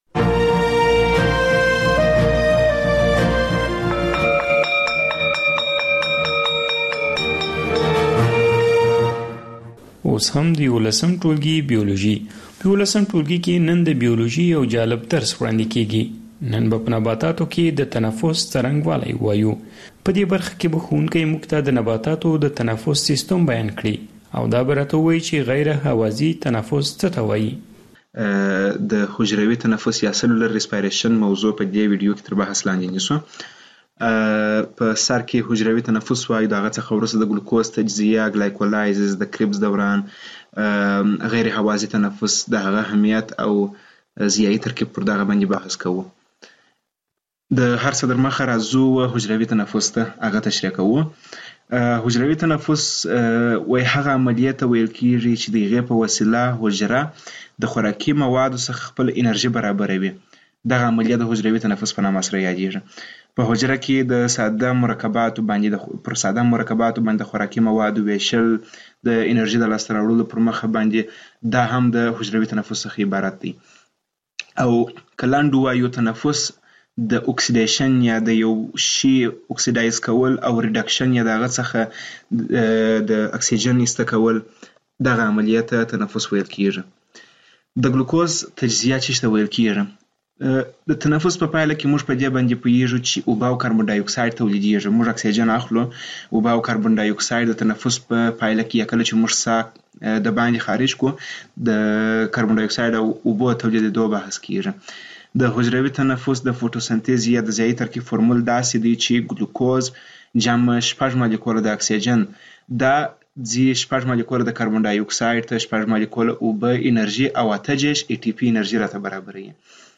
اوس هم د یولسم ټولګي بیولوژي په یولسم ټولګي کې نن د بیولوژي یو جالب درس وړاندې کیږي. نن به په نباتاتو کې د تنفس څرنګوالی وایو. په دې برخه کې به ښوونکی موږ ته د نباتاتو د تنفس سیستم بیان کړي او دا به راته ووایي چې غیر هوازي تنفس څه ته وایي. د حجروي تنفس یا سلولر ریسپایریشن موضوع په دې ویډیو کې تر بحث لاندې نیسو. په سر کې حجروي تنفس وایي، د هغه څخه وروسته د ګلوکوز تجزیه، ګلایکولایزز، د کریبس دوران، غیر هوازي تنفس، د هغه اهمیت او ضیایي ترکیب پر دغه باندې بحث کوو. د هر څه در مخه راځو حجروي تنفس ته هغه تشریح کوو. حجروي تنفس وایي هغه عملیه ته ویل کیږي چې د هغې په وسیله حجره د خوراکي موادو څخه خپل انرژي برابروي. دغه عملیه د حجروي تنفس په نامه سره یادیږي. په حجره کې د ساده مرکباتو باندې پر ساده مرکباتو باندې خوراکي مواد ویشل د انرژي د لاسته راوړلو پر مخه باندې دا هم د حجروي تنفس څخه عبارت دی. او کلاندو وایو تنفس د اکسیډیشن یا د یو شی اکسیډایز کول او ریډکشن یا دغه څخه د اکسیجن ایسته کول، دغه عملیه ته تنفس ویل کیږي. د ګلوکوز تجزیه چې ویل کیږي. د تنفس په پایله کې موږ په دې باندې پوهیږو چې اوبه او کاربن ډای اکساید تولیدیږي. موږ اکسیجن اخلو، اوبه او کاربن ډای اکساید د تنفس په پایله کې یا کله چې موږ ساه د باندې خارج کو د کاربن ډای اکساید او اوبو تولیدېدو بحث کیږي. د حجروي تنفس د فوټوسنتیز یا د ضیایي ترکیب فرمول داسې دی چې ګلوکوز جمع شپږ مالیکوله د اکسیجن، دا ځي شپږ مالیکوله د کاربن ډای اکساید ته، شپږ مالیکوله اوبه انرژي او اته دېرش ای ټي پي انرژي راته برابروي.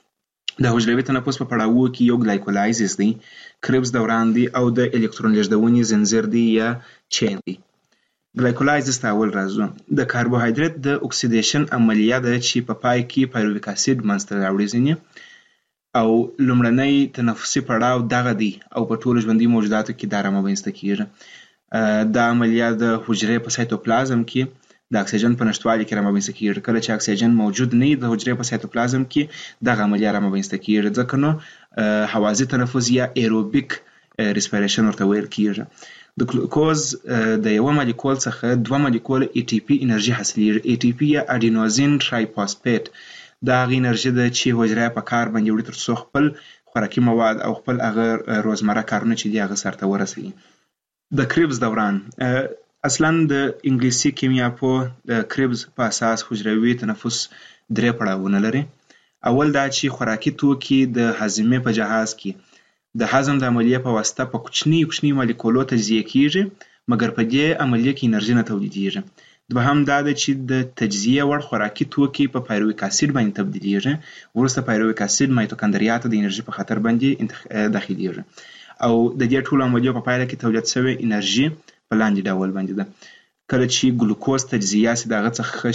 د حجروي تنفس په پړاوو کې یو ګلایکولایزز دی، کریبس دوران دی او د الکترون لیږدونې زنځیر دی یا چین دی. ګلایکولایزز ته اول راځو. د کاربوهایدریت د اکسیډیشن عملیه ده چې په پای کې پایرویک اسید منځته راوړي ځینې او لومړنی تنفسي پړاو دغه دی او په ټولو ژوندي موجوداتو کې دا رامنځته کیږي. دا عملیه د حجرې په سایتوپلازم کې د اکسیجن په نشتوالي کې رامنځته کیږي. کله چې اکسیجن موجود نه وي د حجرې په سایتوپلازم کې دغه عملیه رامنځته کیږي، ځکه نو هوازي تنفس یا ایروبیک ریسپایریشن ورته ویل کیږي. د ګلوکوز د یو مالیکول څخه دوه مالیکول ای ټي پي انرژي حاصلیږي. ای ټي پي یا اډینوزین ټرایفاسفیټ دا هغه انرژي ده چې حجره په کار باندې وړي تر څو خپل خوراکي مواد او خپل هغه روزمره کارونه چې دي هغه سرته ورسوي. د کریبس دوران اصلا د انګلیسي کیمیا په د کریبس په اساس حجروي تنفس درې پړاوونه لري. اول دا چې خوراکي توکي د هضمې په جهاز کې د هضم د عملیې په واسطه په کوچني کوچني مالیکولو تجزیه کیږي، مګر په دې عملیه کې انرژي نه تولیدیږي. دوهم دا ده چې د تجزیه وړ خوراکي توکي په پایرویک اسید باندې تبدیلیږي، وروسته پایرویک اسید مایتوکاندریا ته د انرژي په خاطر باندې داخليږي او د دې ټولو عملیو په پایله کې تولید شوی انرژي په لاندې ډول باندې ده. کله چې ګلوکوز تجزیه سي دغه څخه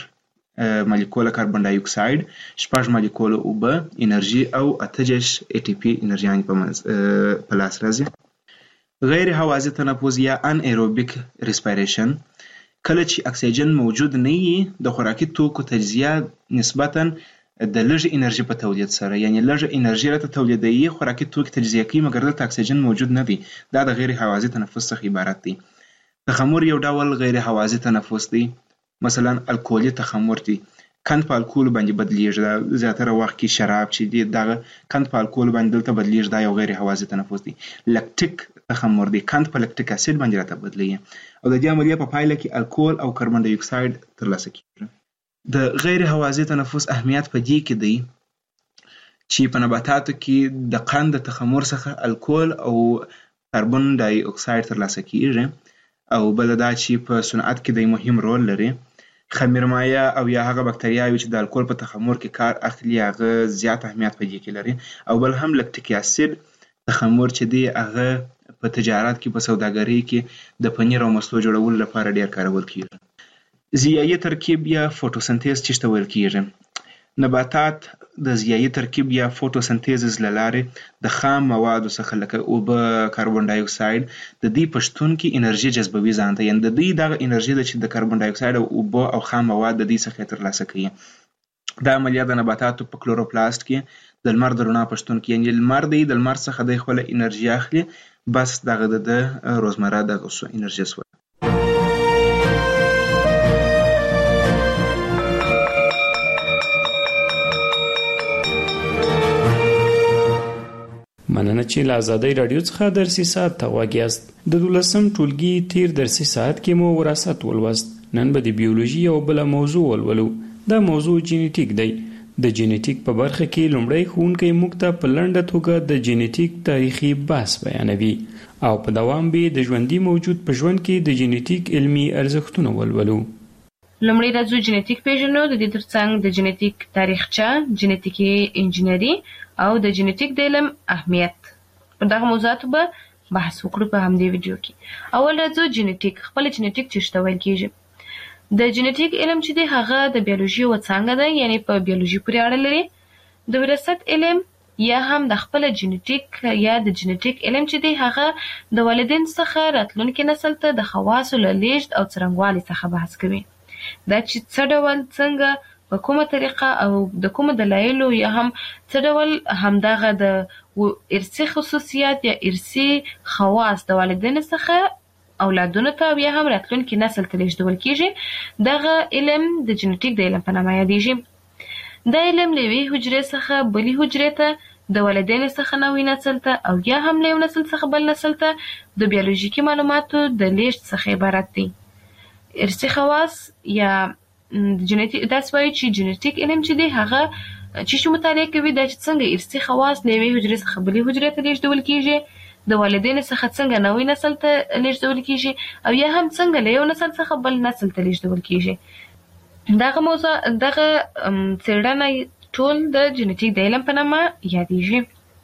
شپږ مالیکوله کاربن ډای اکساید، شپږ مالیکوله اوبه انرژي او اته دېرش ای ټي پي انرژي په لاس راځي. غیر هوازي تنفس یا ان ایروبیک ریسپایریشن، کله چې اکسیجن موجود نه وي د خوراکي توکو تجزیه نسبتاً د لږ انرژي په تولید سره، یعنی لږ انرژي راته تولیدوي، خوراکي توکي تجزیه کوي، مګر دلته اکسیجن موجود نه دی. دا د غیر هوازي تنفس څخه عبارت دی. تخمر یو ډول غیر هوازي تنفس دی. مثلا الکولي تخمر دی، کند په الکول باندې بدلیږي. زیاتره وخت کې شراب چې دی دغه کند په الکول باندې دلته بدلیږي، دا یو غیر هوازي تنفس دی. لکټیک تخمر دی، کند په لکټیک اسید باندې راته بدلیږي او د دې عملیې په پایله کې الکول او کاربن ډای اکساید ترلاسه کیږي. د غیر هوازي تنفس اهمیت په دې کې دی چې په نباتاتو کې د قند د تخمر څخه الکول او کاربن ډای اکساید ترلاسه کیږي او بل دا چې په صنعت کې د مهم رول لري. خمیرمایه او یا هغه بکتریاوي چې د الکول په تخمر کې کار اخلي هغه زیات اهمیت په دې کې لري. او بل هم لکټیک اسید تخمر چې دی هغه په تجارت کې، په سوداګرۍ کې د پنیر او مستو جوړولو لپاره ډیر کارول کیږي. ضیایي ترکیب یا فوټوسنتیز چې ته ویل کیږي، نباتات د ضیایي ترکیب یا فوټوسنتیزز له لارې د خام موادو څخه لکه اوبه، کاربن ډای اکساید د دې په شتون کې انرژي جذبوي ځان ته، یعنې د دوی دغه انرژي ده چې د کاربن ډای اکساید او اوبه او خام مواد د دې څخه ترلاسه کوي. دا عملیه د نباتاتو په کلوروپلاست کې د لمر د رڼا په شتون کې، یعنې لمر دی د لمر څخه دی خپله انرژي اخلي، بس دغه د روزمره دغه انرژي سوه. مننه چې له ازادۍ راډیو څخه درسي ساعت ته غوږ یاست. د دولسم ټولګي تیر درسي ساعت کې مو وراثت ولوست. نن به د بیولوژي یو بله موضوع ولولو. دا موضوع جینیټیک دی. د جینیټیک په برخه کې لومړی ښوونکی موږ ته په لنډه توګه د جینیټیک تاریخي بحث بیانوي او په دوام به د ژوندي موجود په ژوند کې د جینیټیک علمي ارزښتونه ولولو. لومړی راځو جینیټیک پیژنو، د دې ترڅنګ د جینیټیک تاریخچه، جینیټیکي انجینري او د جینیټیک د علم اهمیت. په دغه موضوعاتو به بحث وکړو په همدې ویډیو کې. اول راځو جینیټیک. خپل جینیټیک څه ته ویل کیږي؟ د جینیټیک علم چې دی هغه د بیولوژي یوه څانګه ده، یعنې په بیولوژي پورې اړه لري. د وراثت علم یا هم د خپل جینیټیک یا د جینیټیک علم چې دی هغه د والدین څخه راتلونکي نسل ته د خواصو له لیږد او څرنګوالي څخه بحث کوي. دا چې څه ډول، څنګه، په کومه طریقه او د کومو دلایلو یا هم څه ډول همدغه د ارثي خصوصیات یا ارثي خواص د والدینو څخه اولادونو ته او یا هم راتلونکي نسل ته لیږدول کیږي. دغه علم د جینیټیک د علم په نامه یادیږي. دا علم له یوې حجرې څخه بلې حجرې ته، د والدینو څخه نوي نسل ته او یا هم له یو نسل څخه بل نسل ته د بیولوژیکي معلوماتو د لیږد څخه عبارت دی. ارثي خواص یا جینیټیک، داسې وایي چې جینیټیک علم چې دی هغه چې چې مطالعه کوي دا چې څنګه ارثي خواص له یوې حجرې څخه بلې حجرې ته لیږدول کیږي، د والدینو څخه څنګه نوی نسل ته لیږدول کیږي او یا هم څنګه له یو نسل څخه بل نسل ته لیږدول کیږي. دغه موضوع دغه څېړنه ټول د جینیټیک د علم په نامه یادیږي.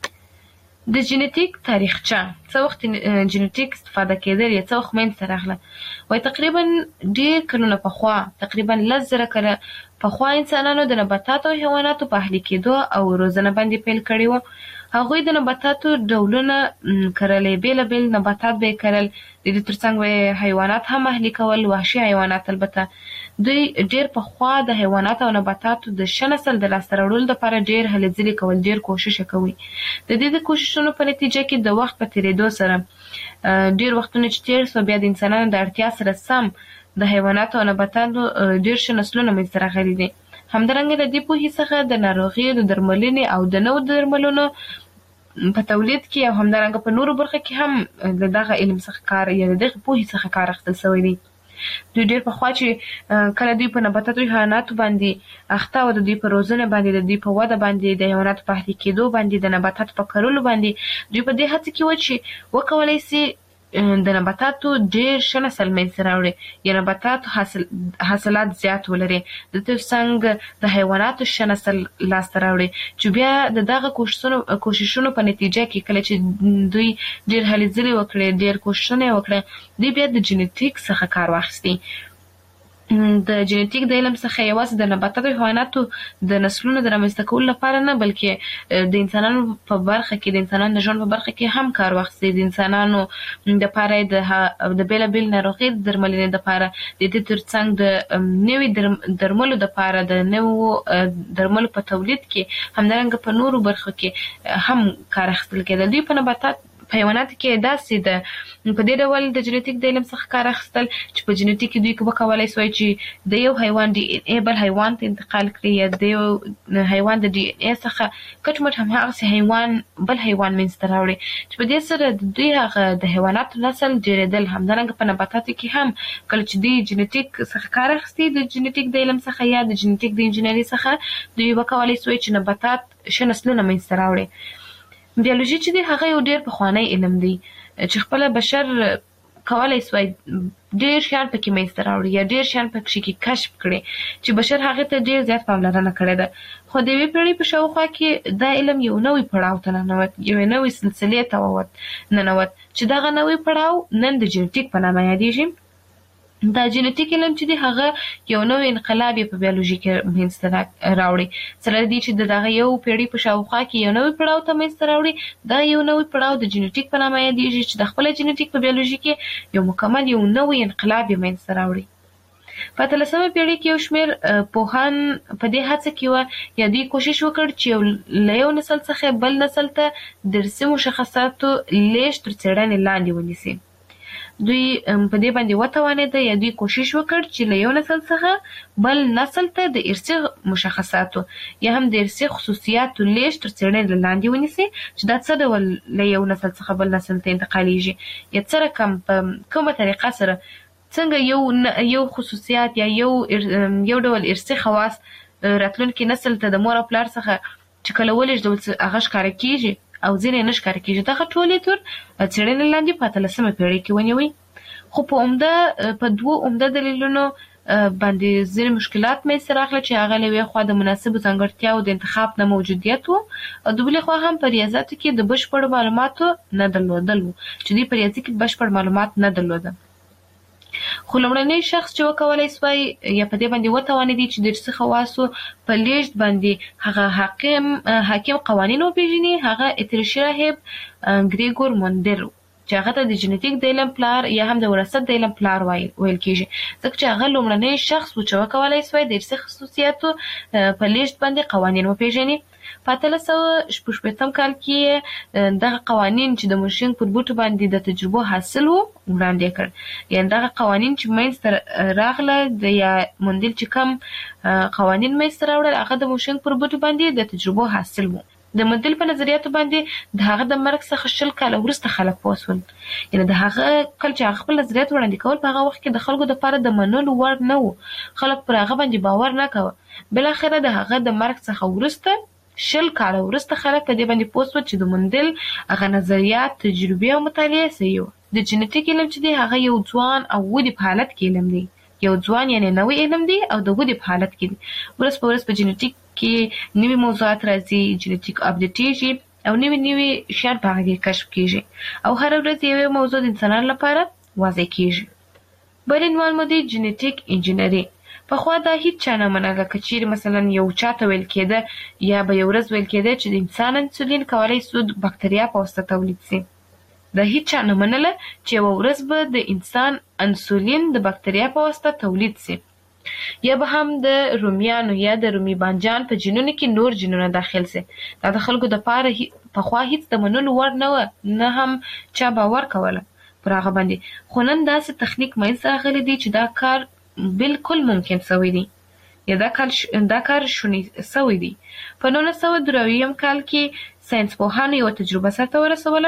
د جینیټیک تاریخچه، څه وخت جینیټیک استفاده کېدل یا څه وخت منځته راغله؟ وایي تقریبا ډېر کلونه پخوا، تقریبا لس زره کاله پخوا انسانانو د نباتاتو او حیواناتو په اهلي کېدو او روزنه باندې پیل کړی و. هغوی د نباتاتو ډولونه کرلې، بېلابېل نباتات به یې کرل، د دې ترڅنګ به یې حیوانات هم اهلي کول، وحشي حیوانات. البته دوی ډېر پخوا د حیواناتو او نباتاتو د ښه نسل د لاسته راوړلو لپاره ډېر هلې ځلې کول، ډېر کوشش یې کوي. د دې د کوششونو په نتیجه کې د وخت په تېرېدو سره ډېر وختونه چې تېر سوه، بیا د انسانانو د اړتیا سره سم د حیواناتو او نباتاتو ډېر ښه نسلونه منځته راغلي دي. همدارنګه د دې پوهې څخه د ناروغیو د درملنې او د نوو درملونو په تولید کې او همدارنګه په نورو برخو کې هم د دغه علم څخه کار یا د دغه پوهې څخه کار اخیستل شوی دی. دوی ډېر پخوا چې کله دوی په نباتاتو او حیواناتو باندې اخته و، د دوی په روزنه باندې، د دوی په وده باندې، د حیواناتو په اهلي کېدو باندې، د نباتاتو په کرلو باندې، دوی په دې هڅه کې و چې وکولی سي د نباتاتو ډېر ښه نسل منځته راوړي یا نباتاتو حاصل حاصلات زیات ولري، د ترڅنګ د حیواناتو ښه نسل لاسته راوړي، چې بیا د دغه کوششونو کوششونو په نتیجه کې کله چې دوی ډېر هلې ځلې وکړې، ډېر کوششونه یې وکړه، دوی بیا د جینیټیک څخه کار واخیستی. د جینیټیک د علم څخه یوازې د نباتاتو او حیواناتو د نسلونو د رامنځته کولو لپاره نه، بلکې د انسانانو په برخه کې، د انسانانو د ژوند په برخه کې هم کار واخیستی. د انسانانو دپاره یې د بېلابېلو ناروغیو د درملنې دپاره، د دې ترڅنګ د نوي درملو دپاره، د نوو درملو په تولید کې، همدارنګه په نورو برخو کې هم کار اخیستل کېدل. دوی په نباتات په حیواناتو کې داسې ده په دې ډول د جینیټیک د علم څخه کار اخیستل چې په جینیټیک کې دوی وکولی سوی چې د یو حیوان ډي ان اے بل حیوان ته انتقال کړي، یا د یو حیوان د ډي ان اے څخه کټ مټ هماغسې حیوان بل حیوان منځته راوړي، چې په دې سره د دوی هغه د حیواناتو نسل ډېرېدل. همدارنګه په نباتاتو کې هم کله چې دوی جینیټیک څخه کار اخیستي، د جینیټیک د علم څخه یا د جینیټیک د انجینري څخه، دوی وکولی سوی چې نباتات ښه نسلونه منځته راوړي. بیولوژي چې دی هغه یو ډېر پخوانی علم دی چې خپله بشر کولی سوی ډېر شیان پکې منځته راوړي یا ډېر شیان پکې کې کشف کړي چې بشر هغې ته ډېر زیات پاملرنه کړې ده. خو د یوې پېړۍ په شاوخوا کې دا علم یو نوی پړاو ته ننوت، یوې نوې سلسلې ته ووت ننوت چې دغه نوی پړاو نن د جینیټیک په نامه یادېږي. دا جینټیک علم چې دی هغه یو نوې انقلاب په بیولوژي کې منځته راوړي سره دی چې دغه یو پیړۍ په شاوخوا کې یو نوې پړاو ته منځته راوړي دا یو نوې پړاو د جینټیک په نامه یادېږي چې د خپل جینټیک په بیولوژي کې یو مکمل یو نوې انقلاب یې منځته راوړي. په اتلسمه پیړۍ کې یو شمېر پوهان په دې هڅه کې وه یا دوی کوشش وکړ چې له یو نسل څخه بل نسل ته درسي مشخصاتو لیږد تر څېړنې لاندې ونیسي. دوی په دې باندې وتوانېده یا دوی کوشش وکړ چې له یو نسل څخه بل نسل ته د ارثي مشخصاتو یا هم د ارثي خصوصیاتو لیږد تر څېړنې لاندې ونیسي چې دا څه ډول له یو نسل څخه بل نسل ته انتقالیږي یا څه رقم په کومه طریقه سره څنګه یو یو خصوصیات یا یو یو ډول ارثي خواص راتلونکي نسل ته د مور او پلار څخه چې کله ولېږدول هغه ښکاره کېږي او ځینې نه ښکاره کېږي. دغه ټولې تر څېړنې لاندې په اتلسمه پیړۍ کې ونیوئ. خو په عمده په دوو عمده دلیلونو باندې ځینې مشکلات منځته راغله چې هغه له یوې خوا د مناسبو ځانګړتیاوو د انتخاب نه موجودیت و او د بلې خوا هم په ریاضیاتو کې د بشپړو معلوماتو نه درلودل و چې دوی په ریاضي کې بشپړ معلومات نه درلوده. خو لومړنی شخص چې وکولای سوای یا په دې باندې وتوانېدی چې د ارثي خواصو په لیږد باندې هغه حاکم حاکم قوانین وپېژني هغه اتریشي راهب ګریګور مندل چې هغه ته د جینټیک د علم پلار یا هم د وراثت د علم پلار ویل کېږي ځکه چې هغه لومړنی شخص و چې وکولای سوای د ارثي خصوصیاتو په لیږد باندې قوانین وپېژني. په اتلس سوه شپږ شپېتم کال کې دغه قوانین چې د مشینګ پر بوټو باندې د تجربو حاصل و وړاندې کړ یعنې دغه قوانین چې منځته راغله د یا مندل چې کوم قوانین منځته راوړل هغه د مشینګ پر بوټو باندې د تجربو حاصل و. د مندل په نظریاتو باندې د هغه د مرګ څخه شل کاله وروسته خلک پوه شول یعنې د هغه کله چې هغه خپل نظریات وړاندې کول په هغه وخت کې د خلکو دپاره د منلو وړ نه و خلک پر هغه باندې باور نه کوه. بالاخره د هغه د مرګ څخه وروسته شل کاله وروسته خلک په دې باندې پوه شول چې د مندل هغه نظریات تجربې او مطالعې صحیح وه. د جینټیک علم چې دی هغه یو ځوان او ودې په حالت کې علم دی یو ځوان یعنې نوی علم دی او د ودې په حالت کې دی. ورځ په ورځ په جینټیک کې نوي موضوعات راځي جینټیک اپډیټېږي او نوي نوي شیان په هغه کې کشف کېږي او هره ورځ یوې موضوع د انسانانو لپاره واضح کېږي. بل عنوان مو دی جینټیک انجینري. پخوا دا هیڅ چا نه منله که چیرې مثلا یو چاته ویل کېده یا به یو ورځ ویل کېده چې د انسان انسولین کولی سو د بکتریا په واسطه تولید سي. دا هیڅ چا نه منله چې یوه ورځ به د انسان انسولین د بکتریا په واسطه تولید سي یا به هم د رومیانو یا د رومي بانجان په جینونو کې نور جینونه داخل سي. دا د خلکو دپاره پخوا هیڅ د منلو وړ نه وه نه هم چا باور کوله پر هغه باندې. خو نن داسې تخنیک منځته راغلی دی چې دا کار بالکل ممکن سوی دی یا دا کار دا کار شونی سوی دی. په نولس سوه درویشتم کال کې ساینس پوهانو یوه تجربه سرته ورسوله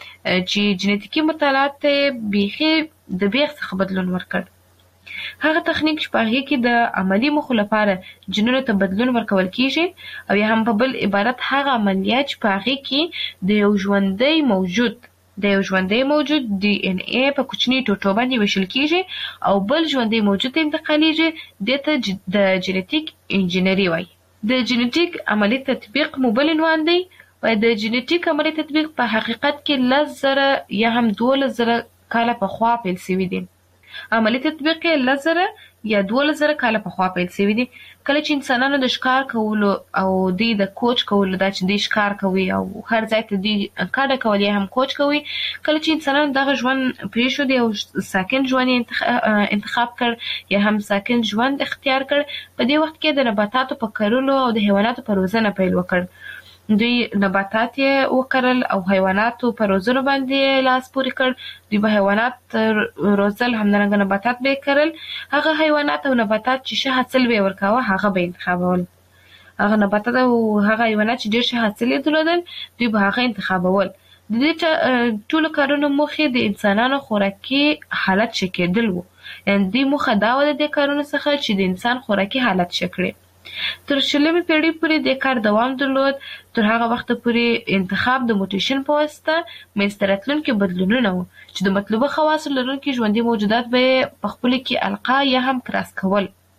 چې جینټیکي مطالعات بیخي د بیخ څخه بدلون ورکړ. هغه تخنیک چې په هغې کې د عملي موخو لپاره جینونو ته بدلون ورکول کېږي او یا هم په بل عبارت هغه عملیات چې په هغې کې د یو ژوندی موجود د یو ژوندی موجود ډي ان اے په کوچني ټوټو باندې ویشل کېږي او بل ژوندی موجود ته انتقالیږي دې ته د جینټیک انجینري وایي. د جینټیک عملي تطبیق مو بل عنوان دی و د جینټیک عملي تطبیق په حقیقت کې لس زره یا هم دولس زره کاله پخوا پیل سوي دي. عملي تطبیق یې لس زره یا دولس زره کاله پخوا پیل سوي دي. کله چې انسانانو د ښکار کولو او دوی د کوچ کولو دا چې دوی ښکار کوي او هر ځای ته دوی کډه کول یا هم کوچ کوي کله چې انسانانو دغه ژوند پرېښود او ساکن ژوند یې انتخاب کړ یا هم ساکن ژوند اختیار کړ په دې وخت کې د نباتاتو په کرلو او د حیواناتو په روزنه پیل وکړ. دوی نباتات یې وکرل او حیواناتو په روزنو باندې لاس پورې کړ. دوی به حیوانات روزل همدارنګه نباتات به یې کرل. هغه حیوانات او نباتات چې ښه حاصل به یې ورکاوه هغه به یې انتخابول. هغه نباتات او هغه حیوانات چې ډېر ښه حاصل یې درلودل دوی به هغه انتخابول. د دې ټولو کارونو موخې د انسانانو خوراکي حالت ښه کېدل و. یعنې دوی موخه دا وه د دې کارونو څخه چې د انسان خوراکي حالت ښه کړي. تر شلمې پیړۍ پورې د کار دوام درلود. تر هغه وخته پورې انتخاب د موټیشن په واسطه منځته راتلونکي بدلونونه وو چې د مطلوبه خواصو لرونکي ژوندي موجودات به یې په خپلو کې القا یا هم کراس کول.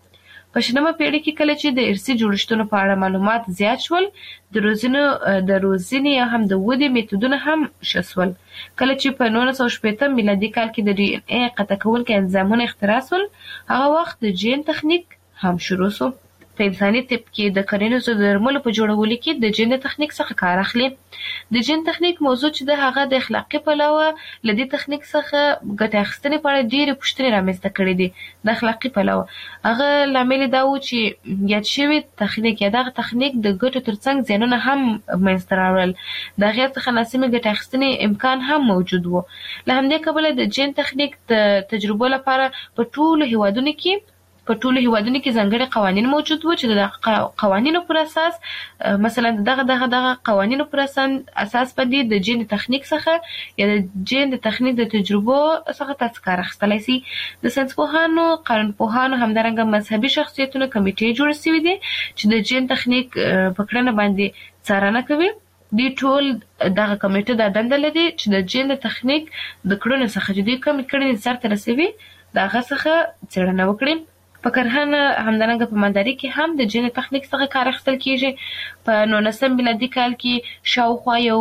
په شلمه پیړۍ کې کله چې د ارثي جوړښتونو په اړه معلومات زیات شول، د روزنو د روزنې یا هم د ودې میتودونه هم ښه شول. کله چې په نولس سوه شپېته میلادي کال کې د ډي ان اے قطع کوونکي انزایمونه اختراع شول، هغه وخت د جین تخنیک هم شروع شو. په انساني طب کې د کرنیزو درملو په جوړولو کې د جین تخنیک څخه کار اخلي. د جین تخنیک موضوع چې د هغه د اخلاقي پلوه له دې تخنیک څخه ګټه اخیستنې په اړه ډېرې پوښتنې رامنځته کړې دي. د اخلاقي پلوه هغه لامل دا و چې یاد شوی تخنیک یا دغه تخنیک د ګټو ترڅنګ زیانونه هم منځته راوړل. د هغې څخه ناسمې ګټه اخیستنې امکان هم موجود و. له همدې کبله د جین تخنیک د تجربو لپاره په ټولو هیوادونو کې په ټولو هیوادونو کې ځانګړي قوانین موجود وو چې د قوانینو پر اساس مثلا دغه دغه دغه قوانینو پر اساس باندې د جین تخنیک څخه یا د جین د تخنیک د تجربو څخه تاسو کار اخیستلی سي. د ساینسپوهانو، قانونپوهانو، همدارنګه مذهبي شخصیتونو کمیټې جوړې سوي دي چې د جین تخنیک په کړنه باندې څارنه کوي. دوی ټول دغه کمیټه دا دنده لري چې د جین د تخنیک د کړنو څخه چې دوی کومې کړنې سرته رسوي د هغه څخه څېړنه وکړي. په کرهنه همدارنګه په مالدارۍ کې هم د جین تخنیک څخه کار اخیستل کیږي. په نولسم میلادي کال کې شاوخوا یو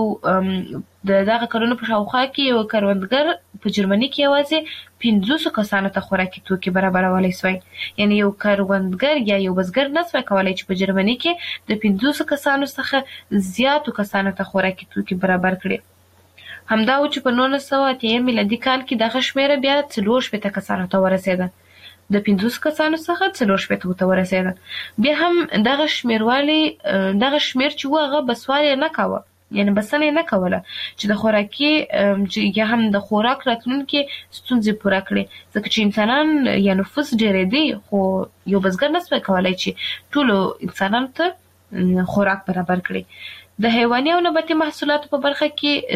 د دغه کلونو په شاوخوا کې یو کروندګر په جرمني کې یوازې پنځوسو کسانو ته خوراکي توکي برابرولی سوی. یعنې یو کروندګر یا یو بزګر نه سوی کولی چې په جرمني کې د پنځوسو کسانو څخه زیاتو کسانو ته خوراکي توکي برابر کړي. همدا و چې په نولس سوه اتیا میلادي کال کې دغه شمېره بیا څلور شپېته کسانو ته ورسېده. د پنځوسو کسانو څخه څلور شپېتو ته ورسېده. بیا هم دغه شمېروالی دغه شمېر چې و هغه بسوال یې نه کاوه، یعنې بسنه یې نه کوله چې د خوراکي یا هم د خوراک راتلونکي ستونزې پوره کړي، ځکه چې انسانان یا نفوس ډېرېدی خو یو بزګر نه سوی کولی چې ټولو انسانانو ته خوراک برابر کړي. د حیواني او نباتي محصولاتو په برخه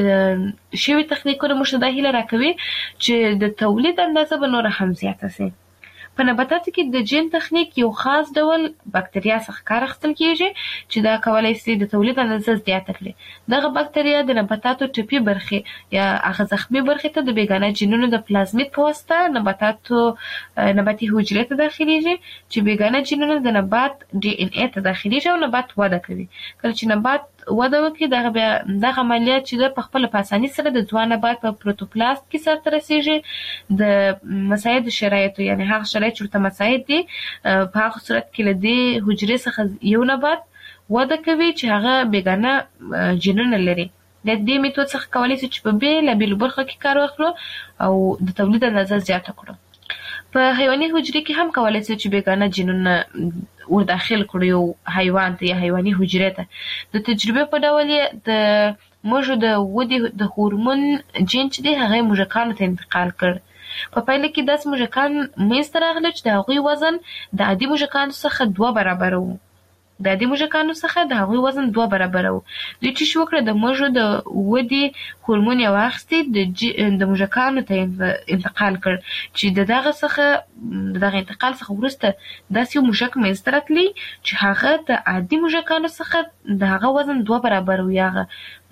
کې شوي تخنیکونه موږ ته دا هیله راکوي چې د تولید اندازه به نوره هم زیاته سي. په نباتاتو کې د جین تخنیک یو خاص ډول بکتریا څخه کار اخیستل کیږي چې دا کولی سي د تولید اندازه زیاته کړي. دغه بکتریا د نباتاتو ټپي برخې یا هغه زخمي برخې ته د بیګانه جینونو د پلازمید په واسطه نباتاتو نباتي حجرې ته داخلیږي چې بیګانه جینونه د نبات ډي ان اے ته داخلیږي او نبات وده کوي. کله چې نبات وده وکړي دغه بیا دغه عملیات چې د پخپله په اساني سره د ځوان نبات په پروتوپلاست کې سرته رسیږي. د مساعد شرایطو یعنې هغه شرایط چې ورته مساعد دي په هغه صورت کې له دې حجرې څخه یو نبات وده کوي چې هغه بیګانه جینونه لري. د دې میتود څخه کولی سي چې په بېلابېلو برخو کې کار واخلو او د تولید اندازه زیاته کړو. په حیواني حجرې کې هم کولی سي چې بیګانه جینونه ور داخل کړو یو حیوان ته یا حیواني حجرې ته. د تجربې په ډول یې د موږو د ودې د هورمون جین چې دی هغه یې موږکانو ته انتقال کړ. په پایله کې داسې موږکان منځته راغلل چې د هغوی وزن د عادي موږکانو څخه دوه برابره و. د عادي موږکانو څخه د هغوی وزن دوه برابره و. دوی چې شو وکړه د موږو د ودې هورمون یې واخیستې د موږکانو ته انتقال کړ چې د دغه څخه د دغه انتقال څخه وروسته داسې یو موږک منځته راتلی چې هغه د عادي موږکانو څخه د هغه وزن دوه برابره و یا هغه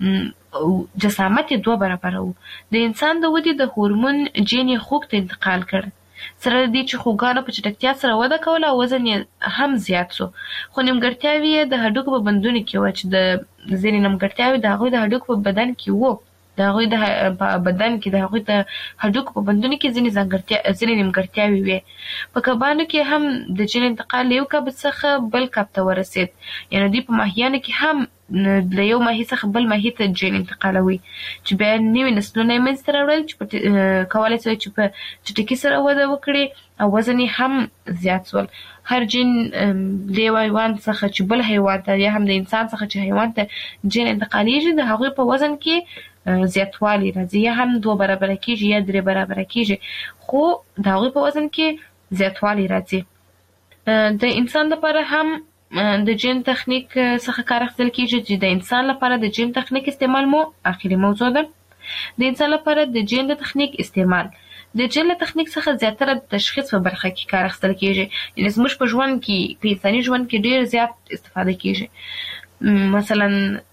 جسامت یې دوه برابره و. د انسان د ودې د هورمون جین یې خوږ ته انتقال کړ. سره دې چې خوږانو په چټکتیا سره وده کوله او وزن یې هم زیات شو. خو نیمګړتیاوې یې د هډوکو په بندونو کې وه چې د ځینې نیمګړتیاوې د هغوی د هډوکو په بدن کې وو. د هغوی د بدن کې د هغوی د هډوکو په بندونو کې ځینې ځانګړتیا ځینې نیمګړتیاوې وې. په کبانو کې هم د جین انتقال له یو کب څخه بل کب ته ورسېد. یعنې دوی په ماهیانو کې هم له یو ماهي څخه بل ماهي ته جین انتقالوي چې بیا نوي نسلونه یې منځته راوړل چې کولی سوی چې په چټکۍ سره وده وکړي او وزن یې هم زیات شول. هر جین له یو حیوان څخه چې بل حیوان ته یا هم د انسان څخه چې حیوان ته جین انتقالیږي د هغوی په وزن کې زیاتوالی راځي، یا هم دوه برابره کېږي یا درې برابره کېږي، خو د هغوی په وزن کې زیاتوالی راځي. د انسان لپاره هم د جین تخنیک څخه کار اخیستل کېږي چې د انسان لپاره د جین تخنیک استعمال مو آخري موضوع ده. د انسان لپاره د جین د تخنیک استعمال د جین له تخنیک څخه زیاتره د تشخیص په برخه کې کار اخیستل کېږي. یعنې زموږ په ژوند کې په انساني ژوند کې ډېر زیات استفاده کېږي. مثلا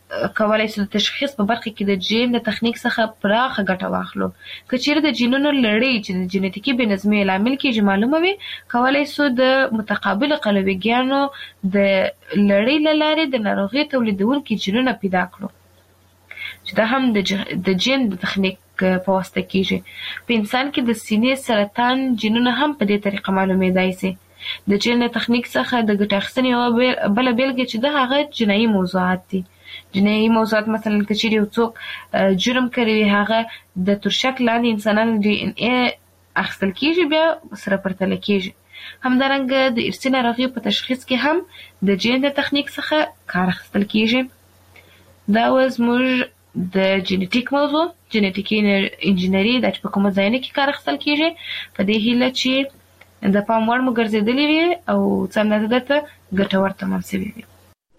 کولای شو د تشخیص په برخه کې د جین د تخنیک څخه پراخه ګټه واخلو. که چیرې د جینونو لړۍ چې د جینټیکي بې نظمۍ لامل کېږي معلومه وي، کولای شو د متقابل قلویګانو د لړۍ له لارې د ناروغۍ تولیدونکي جینونه پیدا کړو، چې دا هم د جین د تخنیک په واسطه کېږي. په انسان کې د سینې سرطان جینونه هم په دې طریقه معلومېدای شي. د جین د تخنیک څخه د ګټه اخیستنې یوه بله بېلګه چې ده هغه جنایي موضوعات دي. جنایي موضوعات مثلا که چیرې یو څوک جرم کړی وي، هغه د تورشک لاندې انسانانو ډي ان اے اخیستل کېږي، بیا سره پرتله کېږي. همدارنګه د ارثي ناروغیو په تشخیص کې هم د جین د تخنیک څخه کار اخیستل کېږي. دا و زموږ د جینټیک موضوع، جینټیکي انجینري، دا چې په کومو ځایونو کې کار اخیستل کېږي، په دې هیله چې د پام وړ مو ګرځېدلې وي او څه اندازه درته ګټور تمام شوي وي.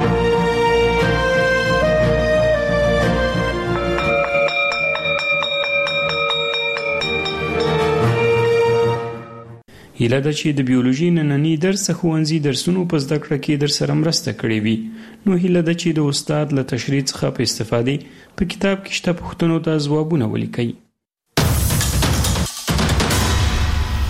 هیله ده چې د بیولوژي نننی درس ښوونځي درسونو په زده کړه کې در سره مرسته کړې وي. نو هیله ده چې د استاد له تشریح څخه په استفادې په کتاب کې شته پوښتنو ته ځوابونه ولیکئ.